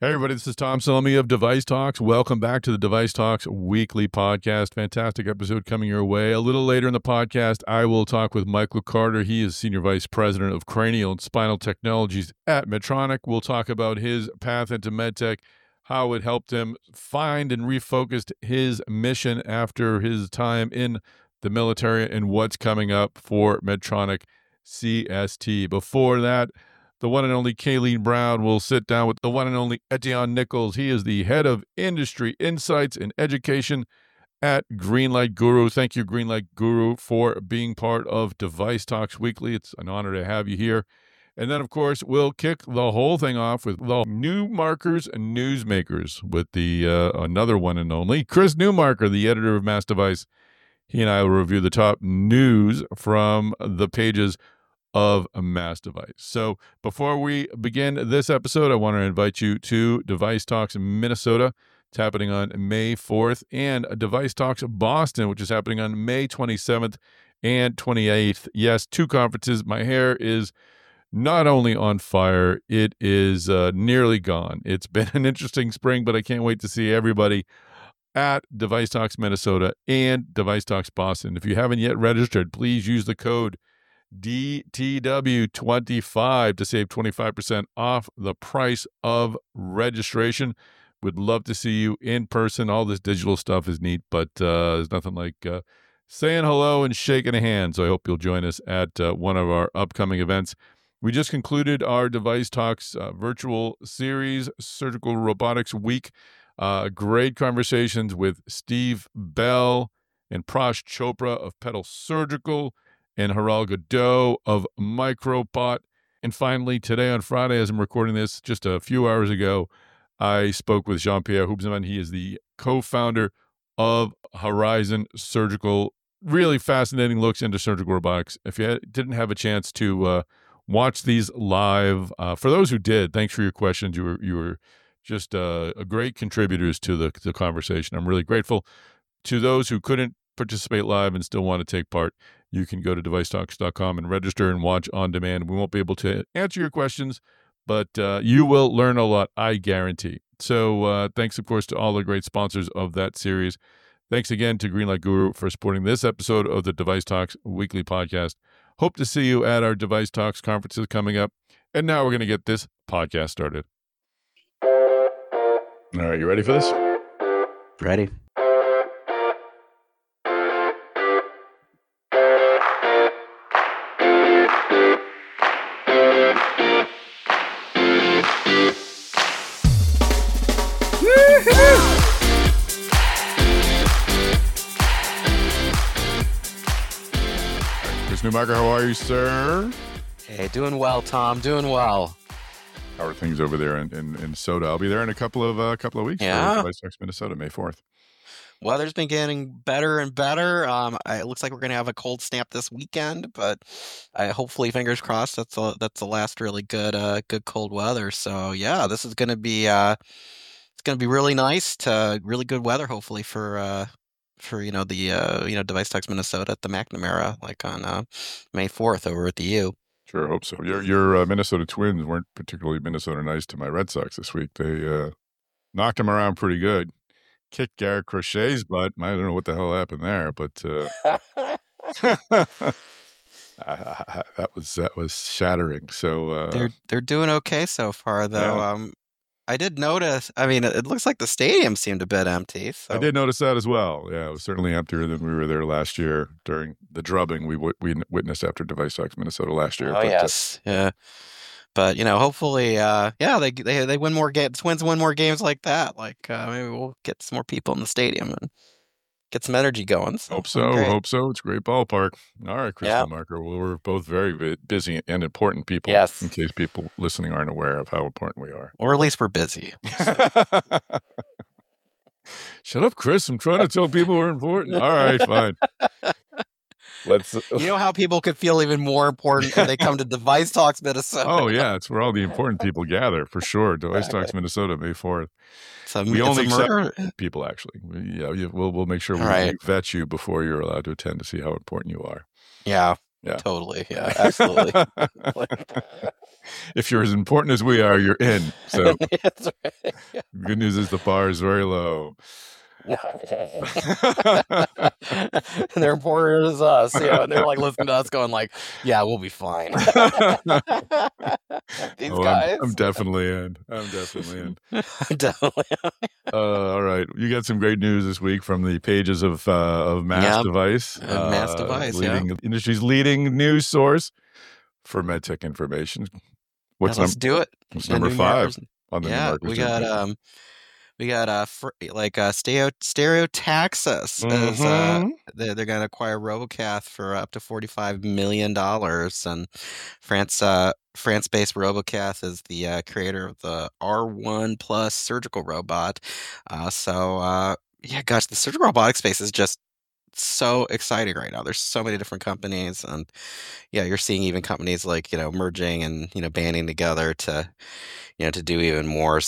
Hey everybody, this is Tom Salemi of Device Talks. Welcome back to the Device Talks weekly podcast. Fantastic episode coming your way. A little later in the podcast, I will talk with Michael Carter. He is Senior Vice President of Cranial and Spinal Technologies at Medtronic. We'll talk about his path into MedTech, how it helped him find and refocused his mission after his time in the military, and what's coming up for Medtronic CST. Before that, the one and only Kayleen Brown will sit down with the one and only Etienne Nichols. He is the head of industry insights and education at Greenlight Guru. Thank you, Greenlight Guru, for being part of Device Talks Weekly. It's an honor to have you here. And then, of course, we'll kick the whole thing off with the Newmarkers and Newsmakers with the another one and only Chris Newmarker, the editor of Mass Device. He and I will review the top news from the pages of a Mass Device. So before we begin this episode, I want to invite you to Device Talks Minnesota. It's happening on May 4th, and Device Talks Boston, which is happening on May 27th and 28th. Yes, two conferences. My hair is not only on fire, it is nearly gone. It's been an interesting spring, but I can't wait to see everybody at Device Talks Minnesota and Device Talks Boston. If you haven't yet registered, please use the code DTW25 to save 25% off the price of registration. Would love to see you in person. All this digital stuff is neat, but there's nothing like saying hello and shaking a hand. So I hope you'll join us at one of our upcoming events. We just concluded our Device Talks virtual series, Surgical Robotics Week. Great conversations with Steve Bell and Prash Chopra of Pedal Surgical, and Haral Godot of Micropot. And finally, today on Friday, as I'm recording this just a few hours ago, I spoke with Jean-Pierre Hubsman. He is the co-founder of Horizon Surgical. Really fascinating looks into surgical robotics. If you didn't have a chance to watch these live, for those who did, thanks for your questions. You were just great contributors to the conversation. I'm really grateful. To those who couldn't participate live and still want to take part, you can go to devicetalks.com and register and watch on demand. We won't be able to answer your questions, but you will learn a lot, I guarantee. So thanks, of course, to all the great sponsors of that series. Thanks again to Greenlight Guru for supporting this episode of the Device Talks weekly podcast. Hope to see you at our Device Talks conferences coming up. And now we're going to get this podcast started. All right, you ready for this? Ready. Chris Newmarker, how are you, sir? Hey, doing well, Tom. Doing well. How are things over there in Soda? I'll be there in a couple of weeks. Yeah. For Device Talks Minnesota, May 4th. Weather's been getting better and better. It looks like we're going to have a cold snap this weekend, but hopefully, fingers crossed, that's the last really good cold weather. So yeah, this is going to be it's going to be really nice to really good weather. Hopefully for the Device Talks Minnesota at the McNamara, like on May 4th over at the U. Sure, hope so. Your Minnesota Twins weren't particularly Minnesota nice to my Red Sox this week. They knocked them around pretty good. Kicked Garrett Crochet's butt. I don't know what the hell happened there, but that was shattering. So they're doing okay so far, though. Yeah. I did notice. I mean, it looks like the stadium seemed a bit empty. So. I did notice that as well. Yeah, it was certainly emptier than we were there last year during the drubbing we witnessed after Device Talks Minnesota last year. Oh, but, yes, yeah. But hopefully, they win more games. Twins win more games like that. Like maybe we'll get some more people in the stadium and get some energy going. So, hope so. It's a great ballpark. All right, Chris Newmarker. Well, we're both very busy and important people. Yes. In case people listening aren't aware of how important we are, or at least we're busy. Shut up, Chris. I'm trying to tell people we're important. All right, fine. You know how people could feel even more important when they come to Device Talks Minnesota. Oh yeah, it's where all the important people gather for sure. Device Talks Minnesota, May 4th. We only accept people, actually. We'll make sure we vet you before you're allowed to attend to see how important you are. Yeah. Yeah. Totally. Yeah, absolutely. If you're as important as we are, you're in. So That's right. good news is the bar is very low. And they're important as us, and they're like listening to us going like, yeah, we'll be fine. These Oh, I'm guys. definitely in. I'm definitely in. Definitely. All right, you got some great news this week from the pages of Mass Yep. Device, Mass Device, yeah. industry's leading news source for medtech information. Yeah, let's do it. What's The number new 5 markers. on the new Yeah, markers? we got Stereotaxis as Mm-hmm. they're going to acquire Robocath for up to $45 million, and France-based Robocath is the creator of the R1 Plus surgical robot. Yeah, gosh, the surgical robotic space is just so exciting right now. There's so many different companies, and yeah, you're seeing even companies like merging and banding together to do even more.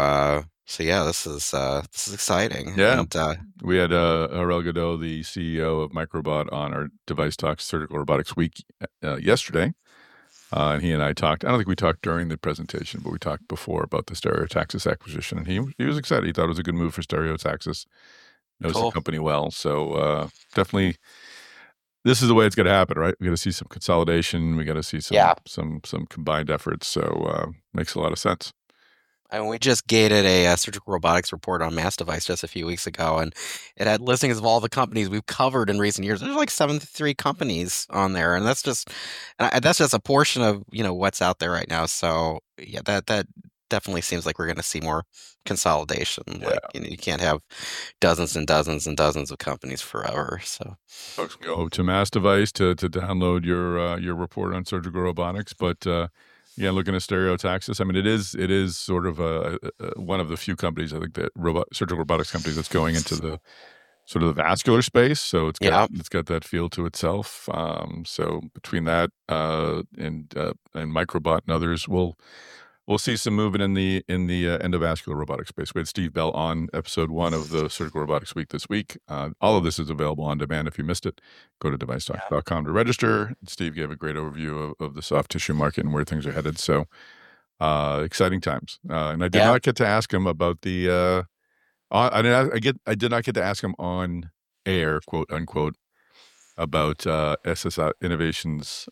So yeah, this is exciting. Yeah, And we had Harel Godot, the CEO of Microbot, on our Device Talks Surgical Robotics Week yesterday. And he and I talked. I don't think we talked during the presentation, but we talked before about the Stereotaxis acquisition. And he was excited. He thought it was a good move for Stereotaxis. Knows the company well. So definitely, this is the way it's going to happen, right? We got to see some consolidation. We got to see some combined efforts. So makes a lot of sense. I mean, we just gated a surgical robotics report on Mass Device just a few weeks ago, and it had listings of all the companies we've covered in recent years. There's like 73 companies on there, and that's just a portion of what's out there right now. So yeah, that definitely seems like we're going to see more consolidation. Yeah. Like you can't have dozens and dozens and dozens of companies forever. So folks can go to Mass Device to download your report on surgical robotics, but. Yeah, looking at Stereotaxis, I mean, it is sort of one of the few companies, I think, that surgical robotics companies that's going into the sort of the vascular space. So it's got that feel to itself. So between that and Microbot and others, we'll see some movement in the endovascular robotic space. We had Steve Bell on episode 1 of the Surgical Robotics Week this week. All of this is available on demand. If you missed it, go to devicetalk.com to register. Steve gave a great overview of the soft tissue market and where things are headed. So exciting times. And I did not get to ask him about the. I did not get to ask him on air, quote unquote, about SSI Innovations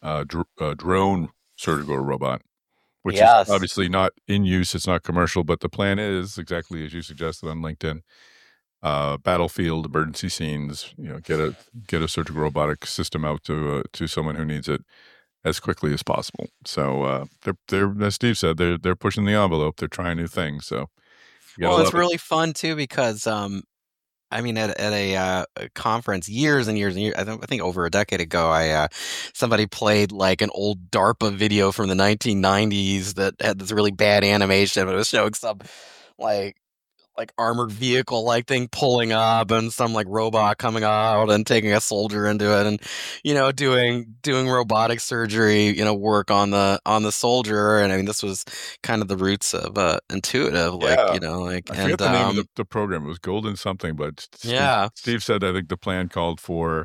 drone surgical robot. Which is obviously not in use. It's not commercial, but the plan is exactly as you suggested on LinkedIn. Battlefield emergency scenes. Get a surgical robotic system out to someone who needs it as quickly as possible. So they're as Steve said, they're pushing the envelope. They're trying new things. So it's really fun too because I mean, at a conference years and years and years, I think over a decade ago, somebody played like an old DARPA video from the 1990s that had this really bad animation, but it was showing some like armored vehicle like thing pulling up and some like robot coming out and taking a soldier into it and doing robotic surgery work on the soldier. And I mean, this was kind of the roots of Intuitive, I forget the name of the program. It was Golden something, but Steve said I think the plan called for,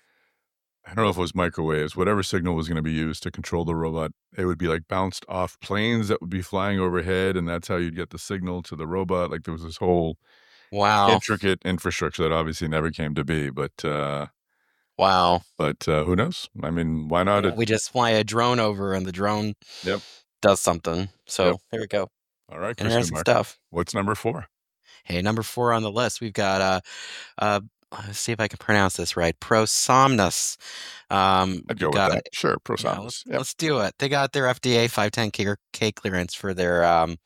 I don't know if it was microwaves, whatever signal was going to be used to control the robot. It would be like bounced off planes that would be flying overhead, and that's how you'd get the signal to the robot. Like there was this whole intricate infrastructure that obviously never came to be. But But who knows? I mean, why not? We just fly a drone over, and the drone does something. So there we go. All right, interesting stuff. What's number 4? Hey, number 4 on the list, we've got let's see if I can pronounce this right. ProSomnus. I'd go with that. Sure, ProSomnus. Let's do it. They got their FDA 510K clearance for their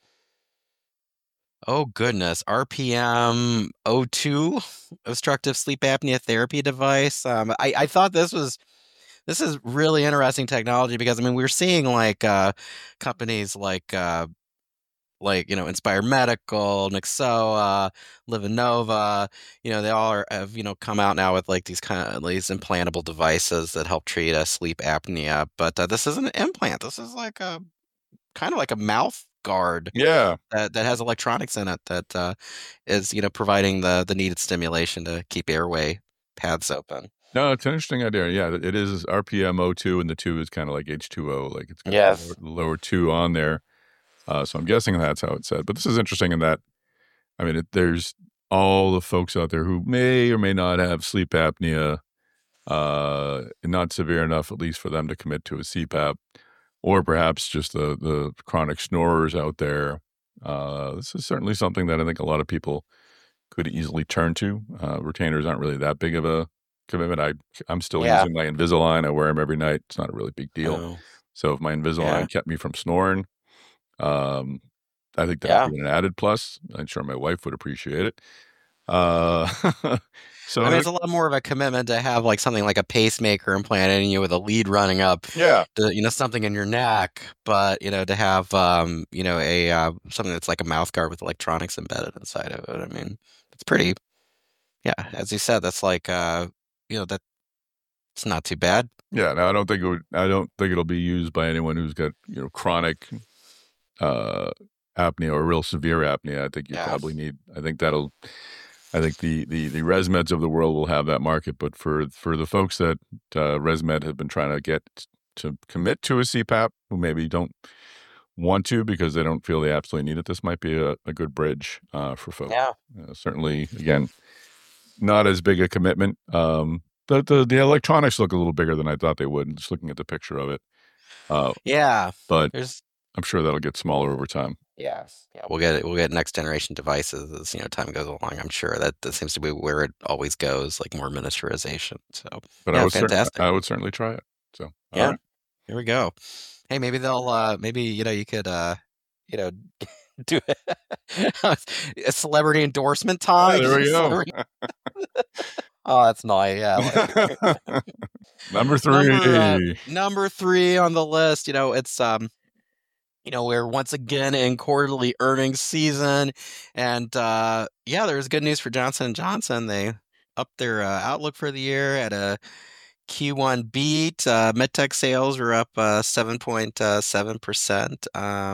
oh goodness, RPM O2 obstructive sleep apnea therapy device. I thought this is really interesting technology because I mean we're seeing like companies like Inspire Medical, Nyxoah, Livanova, they all have come out now with like these implantable devices that help treat sleep apnea. But this isn't an implant. This is like a kind of like a mouth guard. That has electronics in it that is providing the needed stimulation to keep airway paths open. No, it's an interesting idea. Yeah, it is RPM O2, and the 2 is kind of like H2O, like it's got Yes. the lower 2 on there. So I'm guessing that's how it's said. But this is interesting in that, I mean, there's all the folks out there who may or may not have sleep apnea, not severe enough, at least for them to commit to a CPAP, or perhaps just the chronic snorers out there. This is certainly something that I think a lot of people could easily turn to. Retainers aren't really that big of a commitment. I'm still Yeah. using my Invisalign. I wear them every night. It's not a really big deal. Oh. So if my Invisalign kept me from snoring, I think that would be an added plus. I'm sure my wife would appreciate it. So I mean, it's a lot more of a commitment to have like something like a pacemaker implanted in you with a lead running up, yeah, to, something in your neck, but to have a something that's like a mouth guard with electronics embedded inside of it. I mean, it's pretty. Yeah, as you said, that's like that. It's not too bad. Yeah, no, I don't think it'll be used by anyone who's got chronic apnea or real severe apnea. I think you probably need. I think the ResMeds of the world will have that market, but for the folks that ResMed have been trying to get to commit to a CPAP, who maybe don't want to because they don't feel they absolutely need it, this might be a good bridge for folks. Yeah. Certainly, again, not as big a commitment. The electronics look a little bigger than I thought they would, just looking at the picture of it. But I'm sure that'll get smaller over time. Yes. Yeah, we'll get next generation devices as time goes along. I'm sure that seems to be where it always goes, like more miniaturization. So, but yeah, fantastic. I would certainly try it. So yeah, right. Here we go. Hey, maybe they'll you could do a celebrity endorsement, Tom. There we go. Oh, that's nice. Yeah. Number 3. Number 3 on the list. It's we're once again in quarterly earnings season, and there's good news for Johnson & Johnson. They upped their outlook for the year at a Q1 beat. MedTech sales were up 7.7%.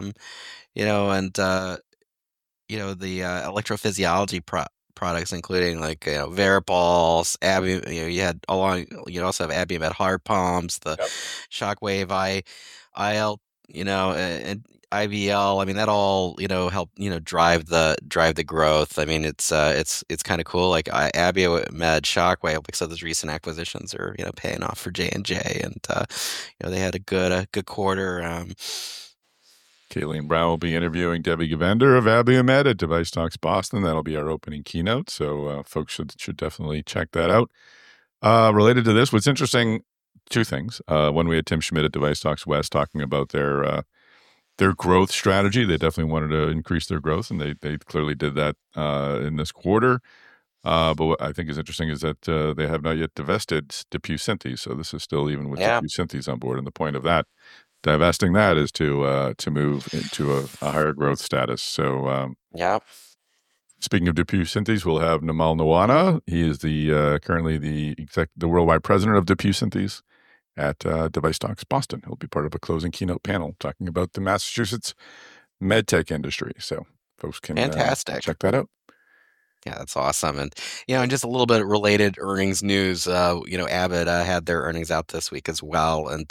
The electrophysiology products, including like Varipulse, you also have Abiomed heart pumps, the Shockwave IL, and IVL. I mean, that all help drive the growth. I mean, it's kind of cool. Like Abiomed, Shockwave, like, so those recent acquisitions are paying off for J&J, and they had a good quarter. Kayleen Brown will be interviewing Debbie Gavender of Abiomed at Device Talks Boston. That'll be our opening keynote, so folks should definitely check that out. Related to this, what's interesting, 2 things. One, we had Tim Schmidt at Device Talks West talking about their growth strategy. They definitely wanted to increase their growth, and they clearly did that in this quarter. But what I think is interesting is that they have not yet divested DePuy Synthes, so this is still even with DePuy Synthes on board. And the point of that, divesting that, is to move into a higher growth status. So speaking of DePuy Synthes, we'll have Namal Nawana. He is currently the worldwide president of DePuy Synthes at Device Talks Boston. He'll be part of a closing keynote panel talking about the Massachusetts medtech industry. So folks can check that out. Yeah, that's awesome. And, and just a little bit related earnings news, Abbott had their earnings out this week as well. And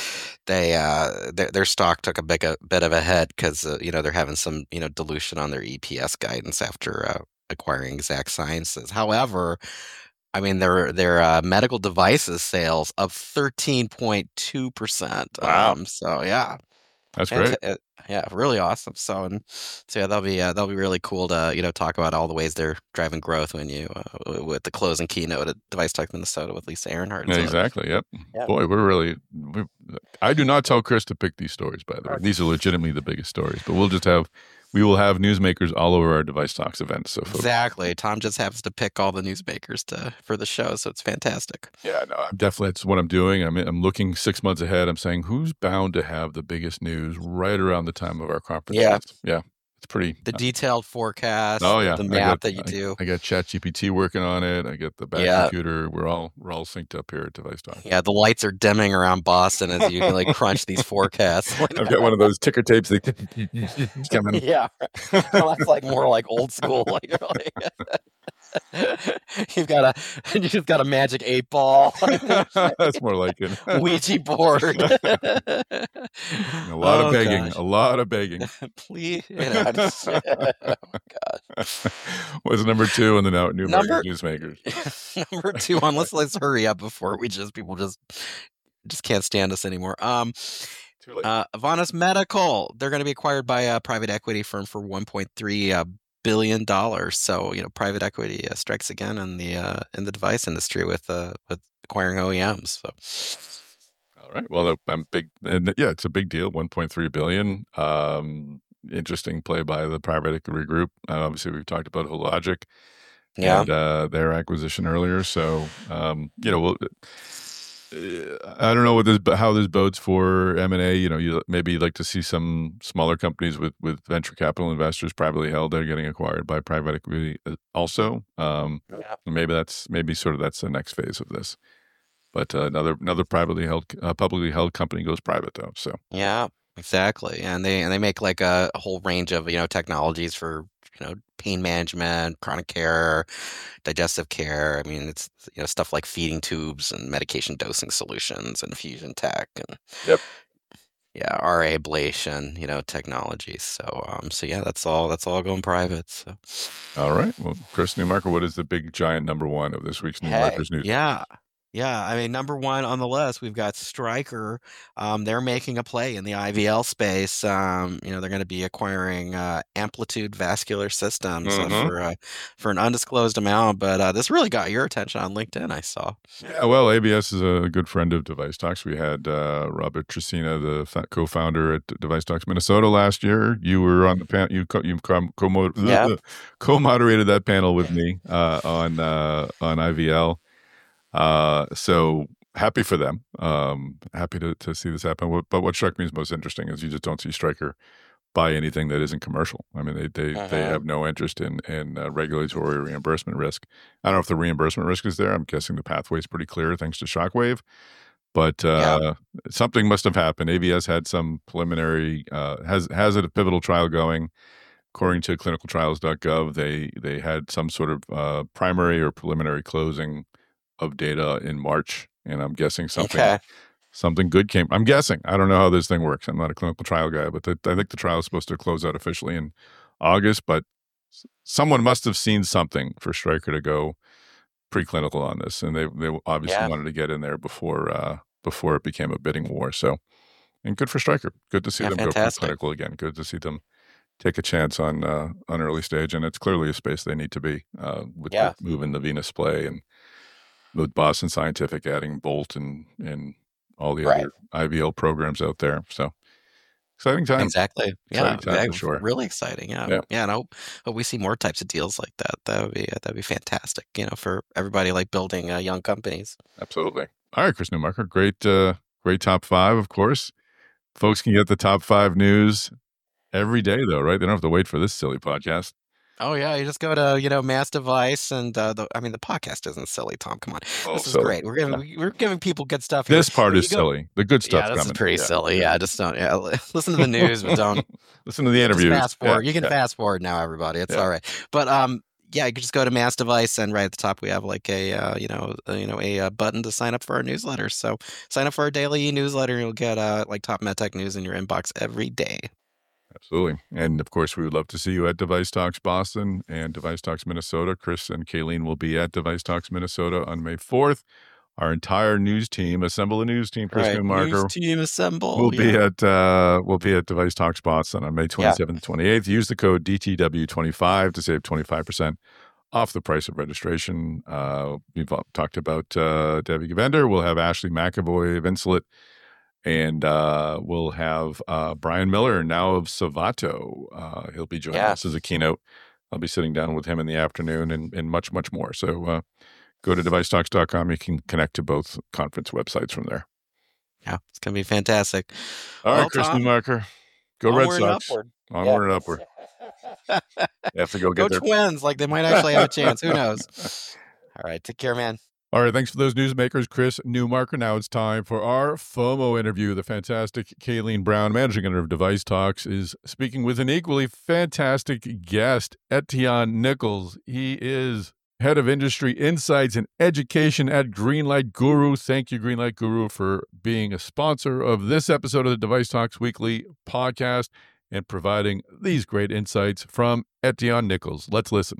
their stock took a bit of a hit because, they're having some, dilution on their EPS guidance after acquiring Exact Sciences. However, I mean, their medical devices sales up 13.2%. Wow. So, yeah. That's great. Yeah, really awesome. So yeah, that'll be really cool to talk about all the ways they're driving growth when you with the closing keynote at Device Talk Minnesota with Lisa Ehrenhardt. Yeah, exactly. Yep. Boy, I do not tell Chris to pick these stories, by the way. These are legitimately the biggest stories, but we will have newsmakers all over our Device Talks events. So exactly, Tom just happens to pick all the newsmakers for the show, so it's fantastic. Yeah, no, that's what I'm doing. I'm looking 6 months ahead. I'm saying who's bound to have the biggest news right around the time of our conference. Yeah, it's pretty detailed forecast. Oh yeah, the map that you do. I got ChatGPT working on it. I get the back computer. We're all synced up here at Device Talk. Yeah, the lights are dimming around Boston as you like crunch these forecasts. I've got one of those ticker tapes. Coming. Yeah, well, that's like more like old school. You've got a magic 8 ball, That's more like it. Ouija board. A lot of Oh begging. gosh, A lot of begging. please, oh my god. Was number 2 in the New American Number Newsmakers. number 2 on let's hurry up before people just can't stand us anymore. Too late. Avanos Medical, they're going to be acquired by a private equity firm for $1.3 billion. So private equity strikes again in the device industry with acquiring OEMs. So. All right. Well, I'm big. And yeah, it's a big deal. 1.3 billion. Interesting play by the private equity group. Obviously, we've talked about Hologic Yeah. and their acquisition earlier. So, we'll. I don't know how this bodes for M&A. You maybe like to see some smaller companies with venture capital investors, privately held, they're getting acquired by private equity also. Maybe that's the next phase of this. But another publicly held company goes private though. So Yeah, exactly. And they make like a whole range of technologies for pain management, chronic care, digestive care. I mean, it's stuff like feeding tubes and medication dosing solutions and infusion tech and Yep. yeah, RA ablation, technologies. So yeah, that's all going private. So all right. Well, Chris Newmarker, what is the big giant number 1 of this week's Newmarker's news? Yeah. I mean, number 1 on the list, we've got Stryker. They're making a play in the IVL space. They're going to be acquiring Amplitude Vascular Systems for an undisclosed amount. But this really got your attention on LinkedIn, I saw. Yeah, well, ABS is a good friend of Device Talks. We had Robert Tresina, the co-founder at Device Talks Minnesota last year. You were on the panel. You co-moderated that panel with me on IVL. So happy for them. Happy to see this happen. But what struck me as most interesting is you just don't see Stryker buy anything that isn't commercial. I mean, they have no interest in regulatory reimbursement risk. I don't know if the reimbursement risk is there. I'm guessing the pathway is pretty clear thanks to Shockwave. But something must have happened. ABS had some preliminary has a pivotal trial going. According to clinicaltrials.gov, they had some sort of primary or preliminary closing of data in March, and I'm guessing something good came. I'm guessing. I don't know how this thing works. I'm not a clinical trial guy, but I think the trial is supposed to close out officially in August. But someone must have seen something for Stryker to go preclinical on this, and they obviously wanted to get in there before it became a bidding war. So, and good for Stryker. Good to see them go preclinical again. Good to see them take a chance on early stage, and it's clearly a space they need to be with moving the venous play and with Boston Scientific adding Bolt and all the other IVL programs out there. So exciting time. Exactly. Exciting time for sure. Really exciting. Yeah. And I hope we see more types of deals like that. That'd be fantastic, for everybody like building young companies. Absolutely. All right, Chris Newmarker. Great top 5, of course. Folks can get the top 5 news every day though, right? They don't have to wait for this silly podcast. Oh yeah, you just go to Mass Device, and the podcast isn't silly, Tom. Come on, this is great. We're giving people good stuff here. This part is silly. The good stuff's coming. This is pretty silly. Yeah, just don't. Yeah, listen to the news, but don't listen to the interviews. Fast forward. You can fast forward now, everybody. It's all right. But you can just go to Mass Device, and right at the top we have like a button to sign up for our newsletter. So sign up for our daily newsletter, and you'll get like top medtech news in your inbox every day. Absolutely. And of course, we would love to see you at Device Talks Boston and Device Talks Minnesota. Chris and Kayleen will be at Device Talks Minnesota on May 4th. Our entire news team, assemble a news team, Chris Newmarker. News team assemble. We'll be at Device Talks Boston on May 27th and 28th. Use the code DTW25 to save 25% off the price of registration. We've talked about Debbie Gavender. We'll have Ashley McAvoy of Insulet. And we'll have Brian Miller, now of Savato. He'll be joining us as a keynote. I'll be sitting down with him in the afternoon and much, much more. So go to devicetalks.com. You can connect to both conference websites from there. Yeah, it's going to be fantastic. All right, Chris Newmarker. Go Red Sox. Onward and upward. You have to go get their Twins. Like they might actually have a chance. Who knows? All right. Take care, man. All right, thanks for those newsmakers, Chris Newmarker. Now it's time for our FOMO interview. The fantastic Kayleen Brown, managing editor of Device Talks, is speaking with an equally fantastic guest, Etienne Nichols. He is Head of Industry Insights and Education at Greenlight Guru. Thank you, Greenlight Guru, for being a sponsor of this episode of the Device Talks Weekly podcast and providing these great insights from Etienne Nichols. Let's listen.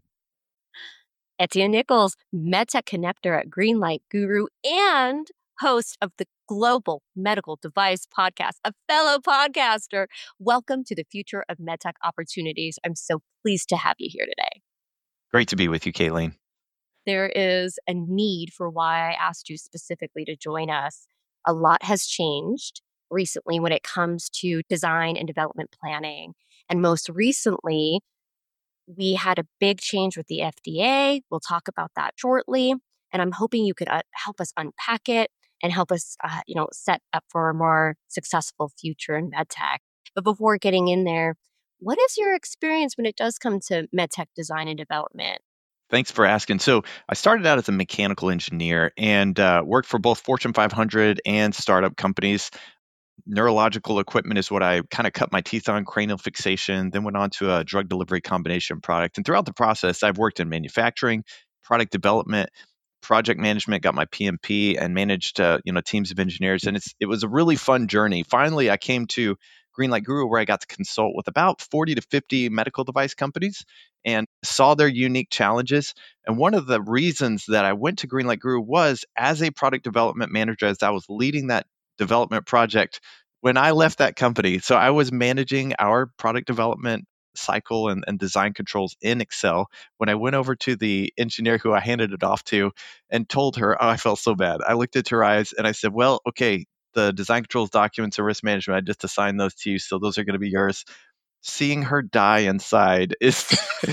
Etienne Nichols, MedTech Connector at Greenlight Guru and host of the Global Medical Device Podcast, a fellow podcaster. Welcome to the future of MedTech opportunities. I'm so pleased to have you here today. Great to be with you, Kayleen. There is a need for why I asked you specifically to join us. A lot has changed recently when it comes to design and development planning. And most recently, we had a big change with the FDA. We'll talk about that shortly. And I'm hoping you could help us unpack it and help us, set up for a more successful future in medtech. But before getting in there, what is your experience when it does come to medtech design and development? Thanks for asking. So I started out as a mechanical engineer and worked for both Fortune 500 and startup companies. Neurological equipment is what I kind of cut my teeth on, cranial fixation, then went on to a drug delivery combination product. And throughout the process, I've worked in manufacturing, product development, project management, got my PMP, and managed teams of engineers. And it was a really fun journey. Finally, I came to Greenlight Guru, where I got to consult with about 40 to 50 medical device companies and saw their unique challenges. And one of the reasons that I went to Greenlight Guru was as a product development manager, as I was leading that development project when I left that company. So I was managing our product development cycle and design controls in Excel when I went over to the engineer who I handed it off to and told her, oh, I felt so bad. I looked into her eyes and I said, well, okay, the design controls documents and risk management, I just assigned those to you. So those are going to be yours. Seeing her die inside is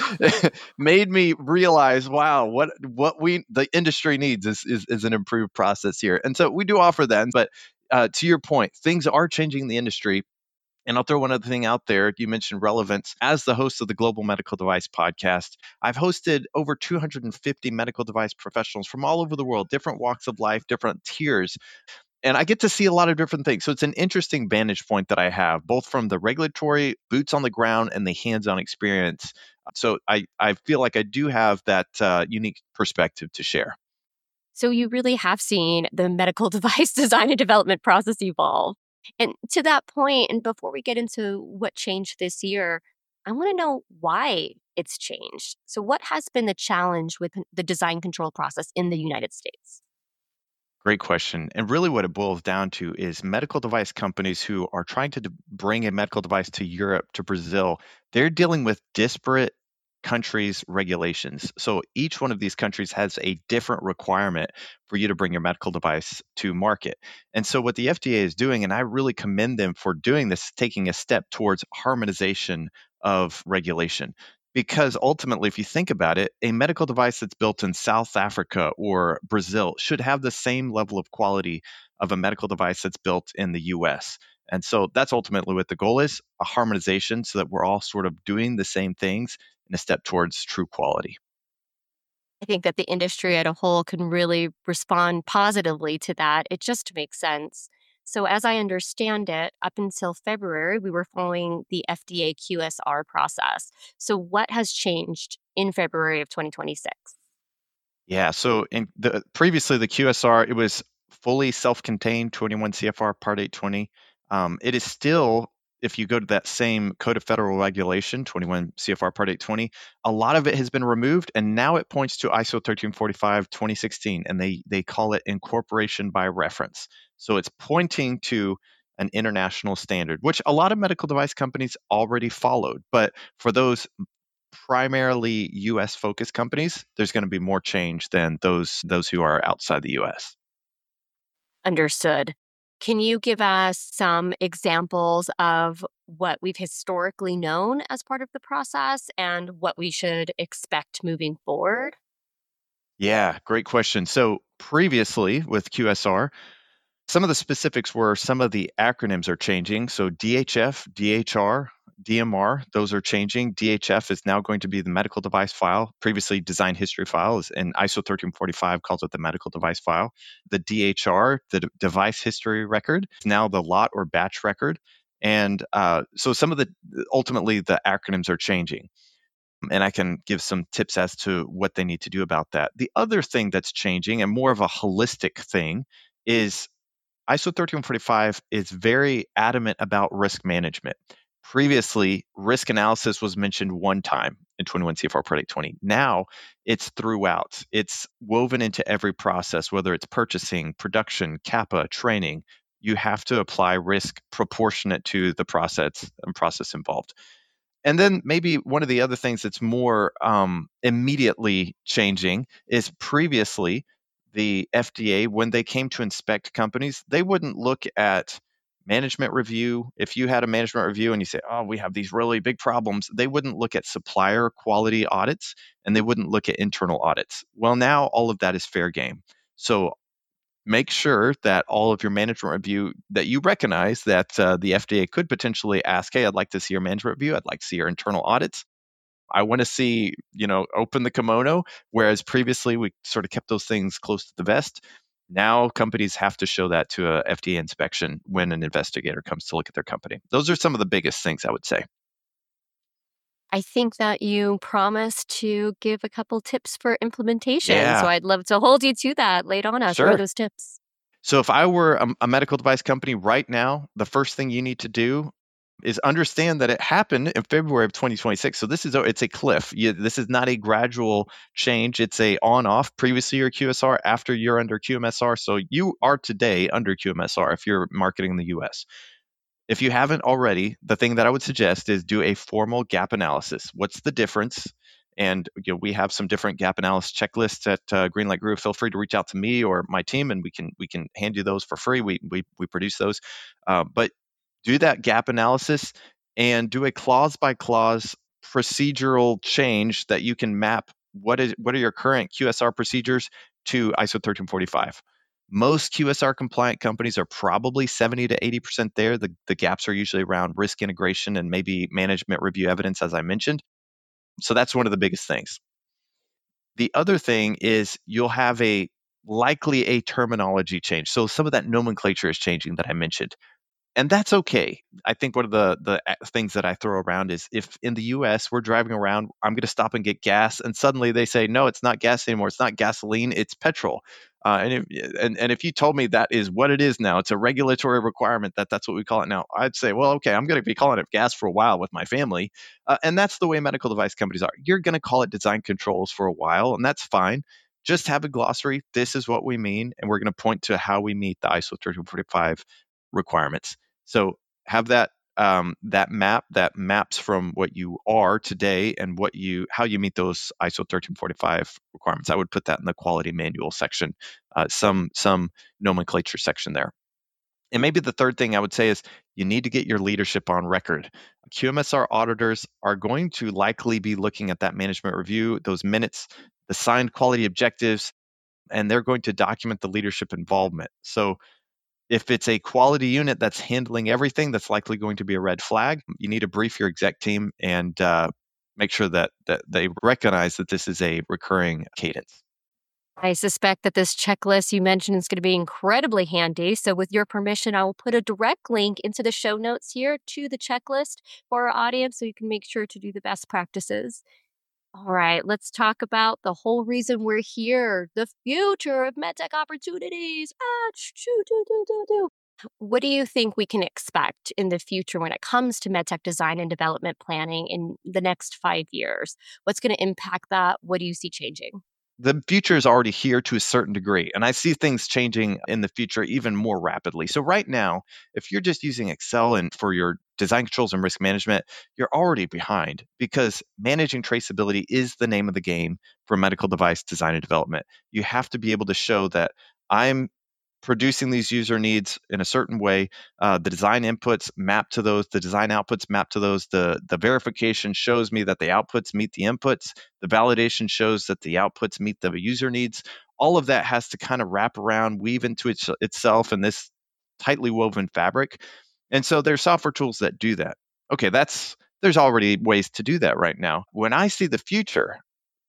made me realize, wow, what the industry needs is an improved process here. And so we do offer that. But to your point, things are changing in the industry. And I'll throw one other thing out there. You mentioned relevance. As the host of the Global Medical Device Podcast, I've hosted over 250 medical device professionals from all over the world, different walks of life, different tiers. And I get to see a lot of different things. So it's an interesting vantage point that I have, both from the regulatory, boots on the ground, and the hands-on experience. So I feel like I do have that unique perspective to share. So you really have seen the medical device design and development process evolve. And to that point, and before we get into what changed this year, I want to know why it's changed. So what has been the challenge with the design control process in the United States? Great question. And really what it boils down to is medical device companies who are trying to bring a medical device to Europe, to Brazil, they're dealing with disparate countries' regulations. So each one of these countries has a different requirement for you to bring your medical device to market. And so what the FDA is doing, and I really commend them for doing this, taking a step towards harmonization of regulation. Because ultimately, if you think about it, a medical device that's built in South Africa or Brazil should have the same level of quality of a medical device that's built in the US. And so that's ultimately what the goal is, a harmonization so that we're all sort of doing the same things in a step towards true quality. I think that the industry as a whole can really respond positively to that. It just makes sense. So, as I understand it, up until February, we were following the FDA QSR process. So, what has changed in February of 2026? Yeah, so previously the QSR, it was fully self-contained 21 CFR Part 820. It is still, if you go to that same Code of Federal Regulation, 21 CFR Part 820, a lot of it has been removed, and now it points to ISO 1345 2016, and they call it incorporation by reference. So it's pointing to an international standard, which a lot of medical device companies already followed. But for those primarily US focused companies, there's going to be more change than those who are outside the US. Understood. Can you give us some examples of what we've historically known as part of the process and what we should expect moving forward? Yeah, great question. So previously with QSR, some of the specifics were some of the acronyms are changing. So DHF, DHR, DMR, those are changing. DHF is now going to be the medical device file. Previously, design history files, and ISO 1345 calls it the medical device file. The DHR, the device history record, is now the lot or batch record. And so some of ultimately, the acronyms are changing. And I can give some tips as to what they need to do about that. The other thing that's changing, and more of a holistic thing, is ISO 13485 is very adamant about risk management. Previously, risk analysis was mentioned one time in 21 CFR Part 820. Now it's throughout. It's woven into every process, whether it's purchasing, production, CAPA, training. You have to apply risk proportionate to the process involved. And then maybe one of the other things that's more immediately changing is previously the FDA, when they came to inspect companies, they wouldn't look at management review. If you had a management review and you say, oh, we have these really big problems, they wouldn't look at supplier quality audits and they wouldn't look at internal audits. Well, now all of that is fair game. So make sure that all of your management review that you recognize that the FDA could potentially ask, hey, I'd like to see your management review. I'd like to see your internal audits. I want to see, open the kimono, whereas previously we sort of kept those things close to the vest. Now companies have to show that to a FDA inspection when an investigator comes to look at their company. Those are some of the biggest things I would say. I think that you promised to give a couple tips for implementation. Yeah. So I'd love to hold you to that. Lay it on us. What Sure. are those tips? So if I were a medical device company right now, the first thing you need to do is understand that it happened in February of 2026. So it's a cliff. This is not a gradual change. It's a on-off. Previously you're QSR, after you're under QMSR. So you are today under QMSR if you're marketing in the US. If you haven't already, the thing that I would suggest is do a formal gap analysis. What's the difference? And we have some different gap analysis checklists at Greenlight Group. Feel free to reach out to me or my team, and we can hand you those for free. We produce those, but do that gap analysis and do a clause by clause procedural change that you can map. What are your current QSR procedures to ISO 13485? Most QSR compliant companies are probably 70 to 80% there. The gaps are usually around risk integration and maybe management review evidence, as I mentioned. So that's one of the biggest things. The other thing is you'll have likely a terminology change. So some of that nomenclature is changing that I mentioned. And that's okay. I think one of the things that I throw around is if in the US we're driving around, I'm going to stop and get gas, and suddenly they say, no, it's not gas anymore. It's not gasoline, it's petrol. And if you told me that is what it is now, it's a regulatory requirement that's what we call it now, I'd say, well, okay, I'm going to be calling it gas for a while with my family. And that's the way medical device companies are. You're going to call it design controls for a while, and that's fine. Just have a glossary. This is what we mean, and we're going to point to how we meet the ISO 13485 requirements. So have that map that maps from what you are today and how you meet those ISO 13485 requirements. I would put that in the quality manual section, some nomenclature section there. And maybe the third thing I would say is you need to get your leadership on record. QMSR auditors are going to likely be looking at that management review, those minutes, the signed quality objectives, and they're going to document the leadership involvement. So if it's a quality unit that's handling everything, that's likely going to be a red flag. You need to brief your exec team and make sure that they recognize that this is a recurring cadence. I suspect that this checklist you mentioned is going to be incredibly handy. So with your permission, I will put a direct link into the show notes here to the checklist for our audience so you can make sure to do the best practices. All right, let's talk about the whole reason we're here, the future of medtech opportunities. What do you think we can expect in the future when it comes to medtech design and development planning in the next 5 years? What's going to impact that? What do you see changing? The future is already here to a certain degree, and I see things changing in the future even more rapidly. So right now, if you're just using Excel and for your design controls and risk management, you're already behind because managing traceability is the name of the game for medical device design and development. You have to be able to show that I'm producing these user needs in a certain way. The design inputs map to those, the design outputs map to those, the verification shows me that the outputs meet the inputs, the validation shows that the outputs meet the user needs. All of that has to kind of wrap around, weave into itself in this tightly woven fabric. And so there's software tools that do that. Okay, there's already ways to do that right now. When I see the future,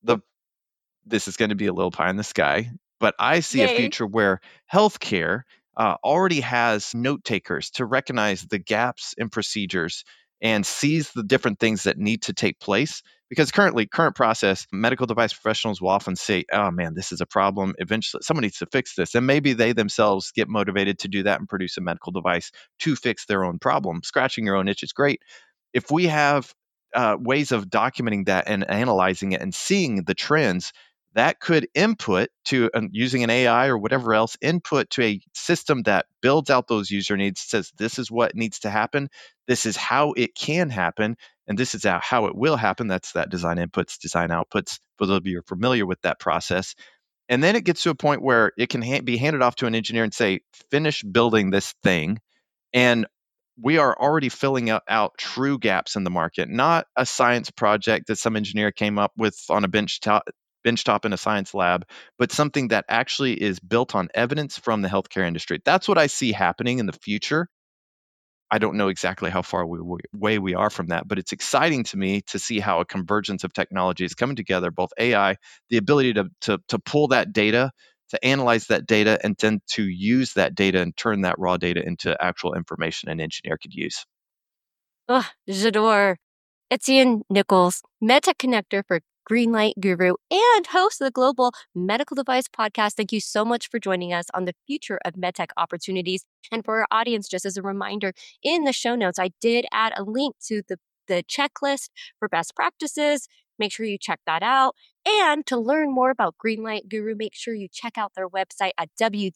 this is going to be a little pie in the sky, but I see a future where healthcare already has note takers to recognize the gaps in procedures and sees the different things that need to take place. Because current process, medical device professionals will often say, oh man, this is a problem. Eventually, someone needs to fix this. And maybe they themselves get motivated to do that and produce a medical device to fix their own problem. Scratching your own itch is great. If we have ways of documenting that and analyzing it and seeing the trends, that could input to using an AI or whatever else, input to a system that builds out those user needs, says this is what needs to happen, this is how it can happen, and this is how it will happen. That's that design inputs, design outputs, for those of you who are familiar with that process. And then it gets to a point where it can be handed off to an engineer and say, finish building this thing. And we are already filling out true gaps in the market, not a science project that some engineer came up with on a benchtop in a science lab, but something that actually is built on evidence from the healthcare industry. That's what I see happening in the future. I don't know exactly how far away we are from that, but it's exciting to me to see how a convergence of technology is coming together, both AI, the ability to pull that data, to analyze that data, and then to use that data and turn that raw data into actual information an engineer could use. Oh, j'adore. Etienne Nichols, MedTech Connector for Greenlight Guru and host of the Global Medical Device Podcast. Thank you so much for joining us on the future of MedTech opportunities. And for our audience, just as a reminder, in the show notes, I did add a link to the checklist for best practices. Make sure you check that out. And to learn more about Greenlight Guru, make sure you check out their website at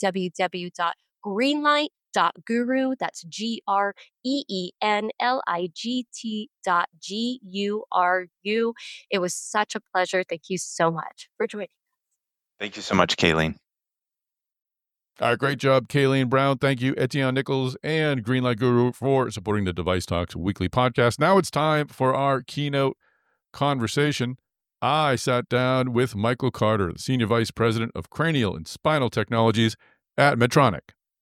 www.greenlight.guru. That's GREENLIGT.GURU. It was such a pleasure. Thank you so much for joining. Thank you so much, Kayleen. All right, great job, Kayleen Brown. Thank you, Etienne Nichols and Greenlight Guru for supporting the Device Talks weekly podcast. Now it's time for our keynote conversation. I sat down with Michael Carter, the Senior Vice President of Cranial and Spinal Technologies at Medtronic.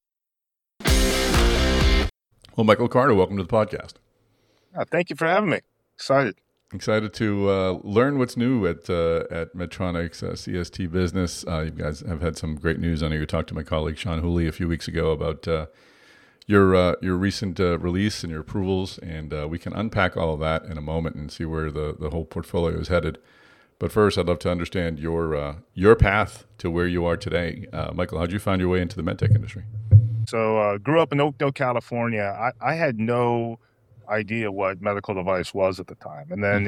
Well, Michael Carter, welcome to the podcast. Thank you for having me. Excited to learn what's new at Medtronic's CST business. You guys have had some great news. I know you talked to my colleague Sean Hooley a few weeks ago about your recent release and your approvals, and we can unpack all of that in a moment and see where the whole portfolio is headed. But first, I'd love to understand your path to where you are today. Michael, how'd you find your way into the medtech industry? So grew up in Oakdale, California. I had no idea what medical device was at the time. And then,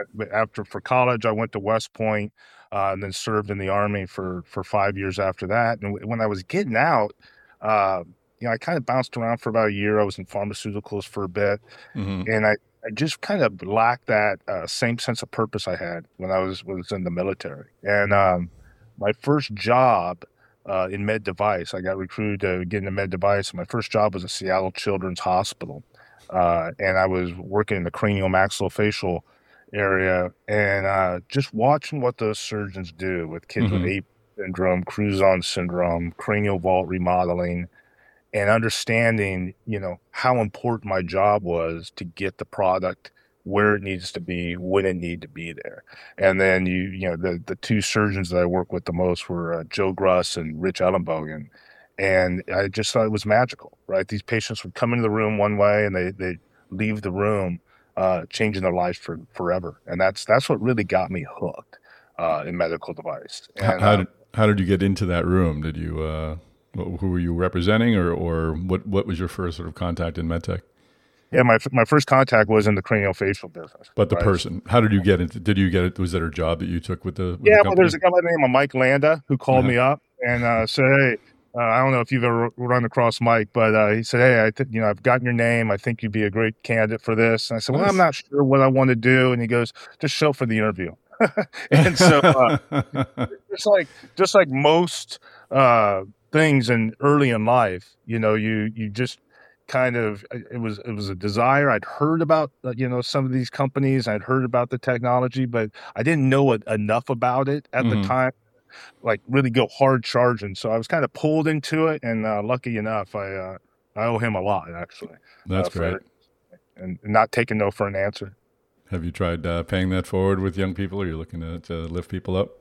for college, I went to West Point and then served in the Army for 5 years after that. And when I was getting out, I kind of bounced around for about a year. I was in pharmaceuticals for a bit. Mm-hmm. And I just kind of lacked that same sense of purpose I had when I was in the military. And my first job in med device, I got recruited to get into med device. My first job was at Seattle Children's Hospital. And I was working in the cranial maxillofacial area and just watching what those surgeons do with kids with APE syndrome, Cruzon syndrome, cranial vault remodeling, and understanding, how important my job was to get the product where it needs to be, when it needed to be there. And then, the two surgeons that I worked with the most were Joe Gruss and Rich Ellenbogen. And I just thought it was magical, right? These patients would come into the room one way and they leave the room changing their lives forever. And that's what really got me hooked in medical device. And, how did you get into that room? Did you who were you representing, or what was your first sort of contact in medtech? Yeah, my first contact was in the craniofacial business. But the person, how did you get into? Did you get it? Was that a job that you took with the? Well, there's a guy by the name of Mike Landa who called me up and said, "Hey, I don't know if you've ever run across Mike, but he said, hey, I've gotten your name. I think you'd be a great candidate for this." And I said, well, I'm not sure what I want to do. And he goes, just show up for the interview. And so just like most things early in life, you just kind of, it was a desire. I'd heard about, some of these companies. I'd heard about the technology, but I didn't know enough about it at the time, like really go hard charging. So I was kind of pulled into it, and lucky enough, I owe him a lot, actually. That's great. And not taking no for an answer. Have you tried paying that forward with young people? Are you looking to lift people up?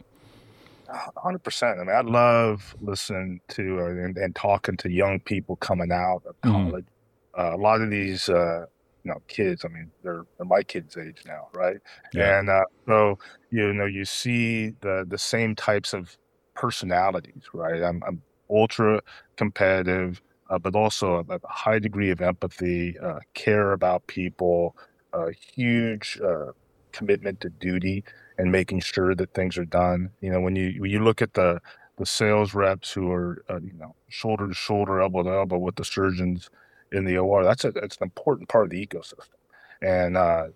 100%. I mean, I love listening to and talking to young people coming out of college. A lot of these kids. I mean, they're my kids' age now, right? Yeah. And so you see the same types of personalities, right? I'm ultra competitive, but also a high degree of empathy, care about people, a huge commitment to duty and making sure that things are done. When you look at the sales reps who are shoulder to shoulder, elbow to elbow with the surgeons in the OR, that's an important part of the ecosystem, and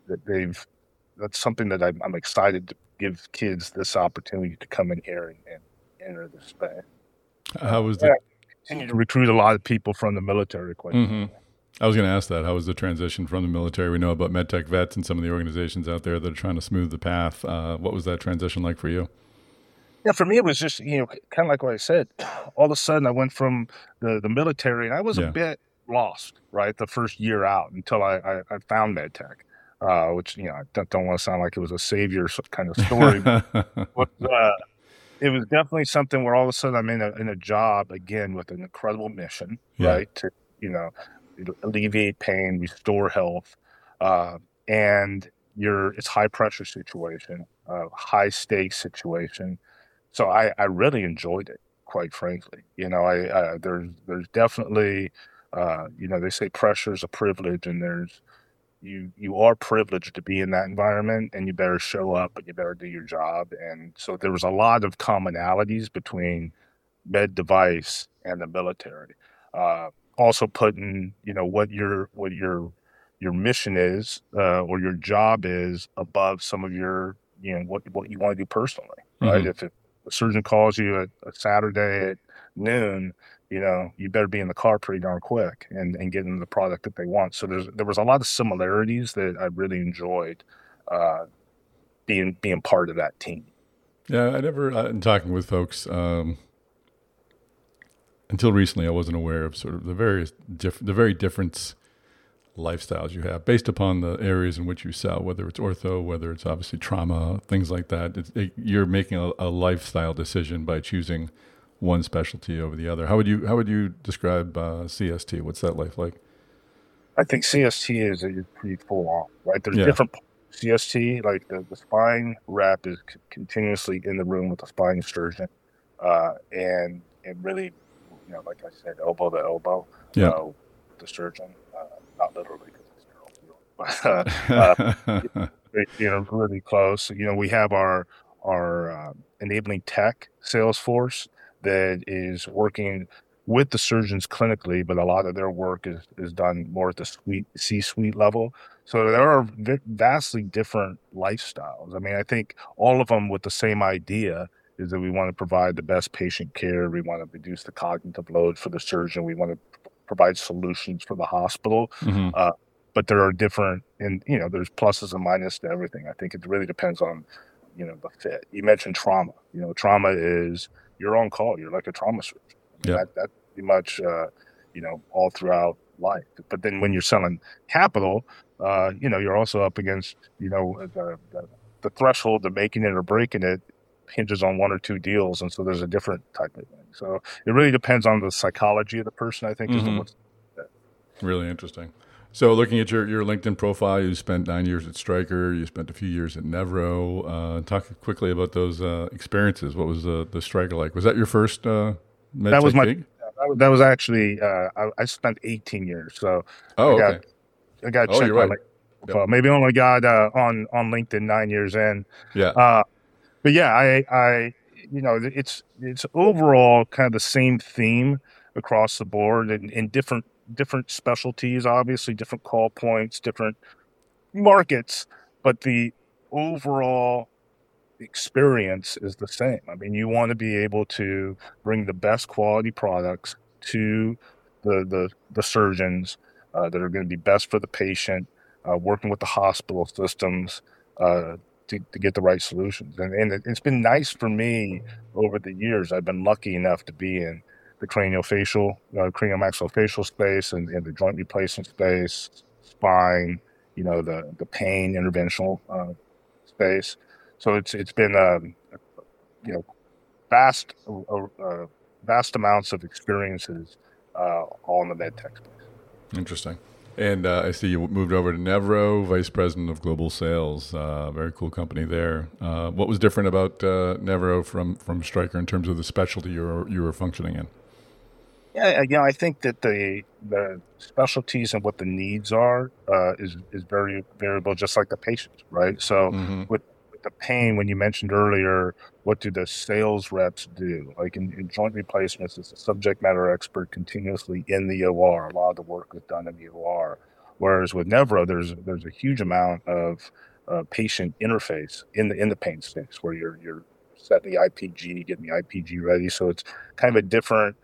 that's something that I'm excited to give kids this opportunity to come in here and enter this space. How was Yeah, the? continue to recruit a lot of people from the military, quite Mm-hmm. frankly. I was going to ask that. How was the transition from the military? We know about MedTech vets and some of the organizations out there that are trying to smooth the path. What was that transition like for you? Yeah, for me, it was just, kind of like what I said. All of a sudden, I went from the military, and I was a Yeah. bit lost, right, the first year out until I found MedTech, which, I don't want to sound like it was a savior kind of story, but it was definitely something where all of a sudden I'm in a job again with an incredible mission, Yeah. right, to, alleviate pain, restore health, uh, and it's high pressure situation, high stakes situation. So I really enjoyed it, quite frankly. There's definitely, they say pressure is a privilege, and you are privileged to be in that environment, and you better show up and you better do your job. And so there was a lot of commonalities between med device and the military. Uh, Also putting, what your mission is, or your job is above some of your, what you want to do personally, right? Mm-hmm. If a surgeon calls you at a Saturday at noon, you better be in the car pretty darn quick and get them the product that they want. So there was a lot of similarities that I really enjoyed, uh, being part of that team. Yeah. I never, in talking with folks, until recently, I wasn't aware of sort of the very different lifestyles you have based upon the areas in which you sell, whether it's ortho, whether it's obviously trauma, things like that. You're making a lifestyle decision by choosing one specialty over the other. How would you describe CST? What's that life like? I think CST is pretty full on, right? There's Yeah. different CST, like the spine rep is continuously in the room with the spine surgeon, and really, like I said, elbow to elbow, Yeah. with the surgeon, not literally because it's sterile field, but really close. We have our enabling tech sales force that is working with the surgeons clinically, but a lot of their work is done more at the C-suite level. So there are vastly different lifestyles. I mean, I think all of them with the same idea is that we want to provide the best patient care. We want to reduce the cognitive load for the surgeon. We want to provide solutions for the hospital. Mm-hmm. But there are different, and there's pluses and minuses to everything. I think it really depends on, the fit. You mentioned trauma. Trauma is you're on call. You're like a trauma surgeon. I mean, Yeah. that's pretty much, all throughout life. But then when you're selling capital, you're also up against, the threshold of making it or breaking it hinges on one or two deals, and so there's a different type of thing. So it really depends on the psychology of the person, I think, as to Mm-hmm. what's. Really interesting. So looking at your LinkedIn profile, you spent 9 years at Stryker. You spent a few years at Nevro. Talk quickly about those experiences. What was the Stryker like? Was that your first med That was tech gig? that was actually, I spent 18 years, so Oh, I got okay. I got to Oh, check you're my right. LinkedIn Yep. profile. Maybe only got on LinkedIn 9 years in. Yeah. But yeah, it's overall kind of the same theme across the board in different specialties, obviously different call points, different markets, but the overall experience is the same. I mean, you want to be able to bring the best quality products to the surgeons, that are going to be best for the patient, working with the hospital systems, to get the right solutions. And it's been nice for me over the years. I've been lucky enough to be in the craniomaxillofacial space and the joint replacement space, spine, the pain interventional space. So it's been, you know vast vast amounts of experiences, all in the med tech space. Interesting. And I see you moved over to Nevro, Vice President of Global Sales. Very cool company there. What was different about Nevro from Stryker in terms of the specialty you were functioning in? Yeah, I think that the specialties and what the needs are is very variable, just like the patients, right? So with the pain, when you mentioned earlier, what do the sales reps do? Like in joint replacements, it's a subject matter expert continuously in the OR. A lot of the work is done in the OR. Whereas with Nevro, there's a huge amount of patient interface in the pain space where you're setting the IPG, getting the IPG ready. So it's kind of a different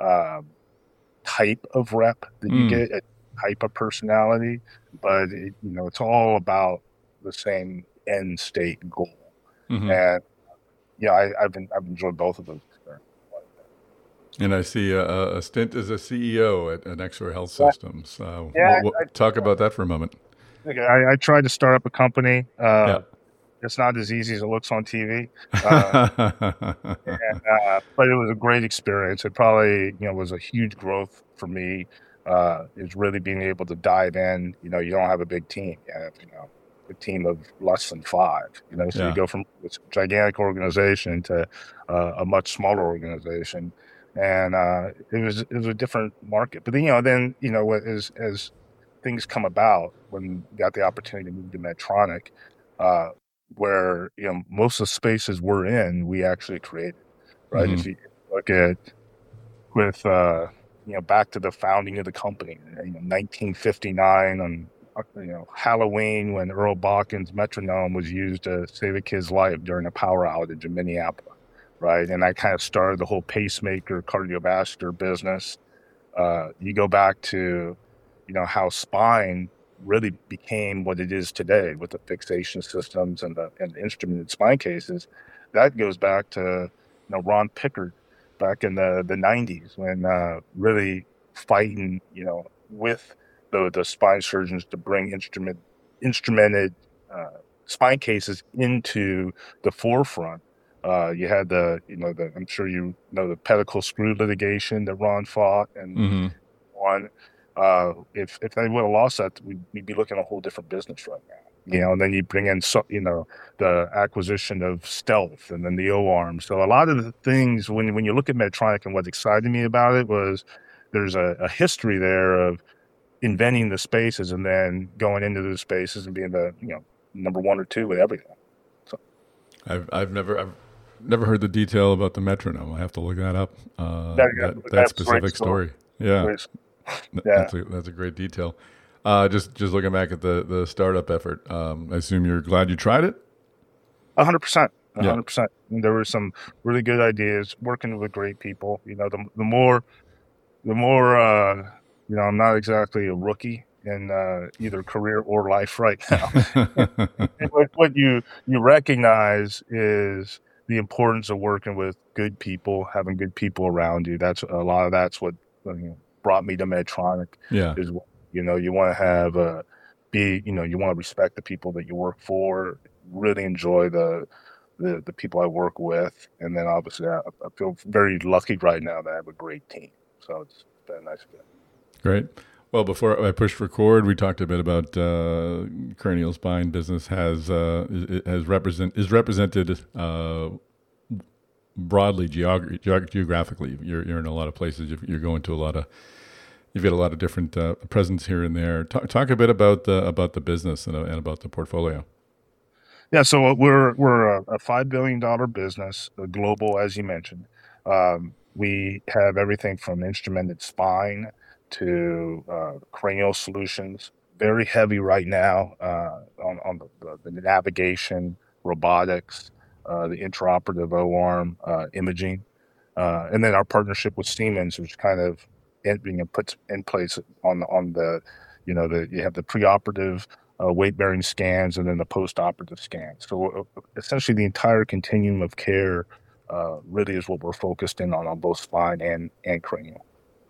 type of rep that you get, a type of personality, but it's all about the same end state goal. And I've enjoyed both of those experiences. And I see a stint as a CEO at Exor Health Systems. Talk about that for a moment. Okay, I tried to start up a company. It's not as easy as it looks on TV, but it was a great experience. It probably was a huge growth for me. Is really being able to dive in. You don't have a big team. You have a team of less than 5. So you go from this gigantic organization to a much smaller organization, and it was a different market. But then as things come about, when we got the opportunity to move to Medtronic, where most of the spaces we're in, we actually created, right? If you look at with back to the founding of the company, 1959 on Halloween, when Earl Bachen's metronome was used to save a kid's life during a power outage in Minneapolis, right? And that kind of started the whole pacemaker cardiovascular business. You go back to how spine really became what it is today with the fixation systems and the instrumented spine cases. That goes back to Ron Pickard back in the 90s, when really fighting with the spine surgeons to bring instrumented spine cases into the forefront. You had I'm sure the pedicle screw litigation that Ron fought and won. If they would have lost that, we'd be looking at a whole different business right now. And then you bring in the acquisition of Stealth and then the O-arm. So a lot of the things, when you look at Medtronic, and what excited me about it was there's a history there of inventing the spaces and then going into the spaces and being the number 1 or 2 with everything. So I've never heard the detail about the metronome. I have to look that up. That specific story. Yeah. That's a great detail. Just looking back at the startup effort, I assume you're glad you tried it? 100%. 100%. There were some really good ideas, working with great people. The more I'm not exactly a rookie in either career or life right now. What you recognize is the importance of working with good people, having good people around you. That's what brought me to Medtronic. Is you want to have you want to respect the people that you work for, really enjoy the people I work with, and then obviously I feel very lucky right now that I have a great team. So it's been a nice fit. Great. Well, before I pushed record, we talked a bit about cranial spine business is represented broadly geographically. You're in a lot of places. You're going to you've got a lot of different presence here and there. Talk a bit about the business and about the portfolio. Yeah, so we're a $5 billion business, global, as you mentioned. We have everything from instrumented spine to cranial solutions. Very heavy right now on the navigation, robotics, the intraoperative O-arm, imaging, and then our partnership with Siemens, which kind of being put in place on the you have the preoperative weight-bearing scans and then the post-operative scans. So essentially the entire continuum of care really is what we're focused in on both spine and cranial.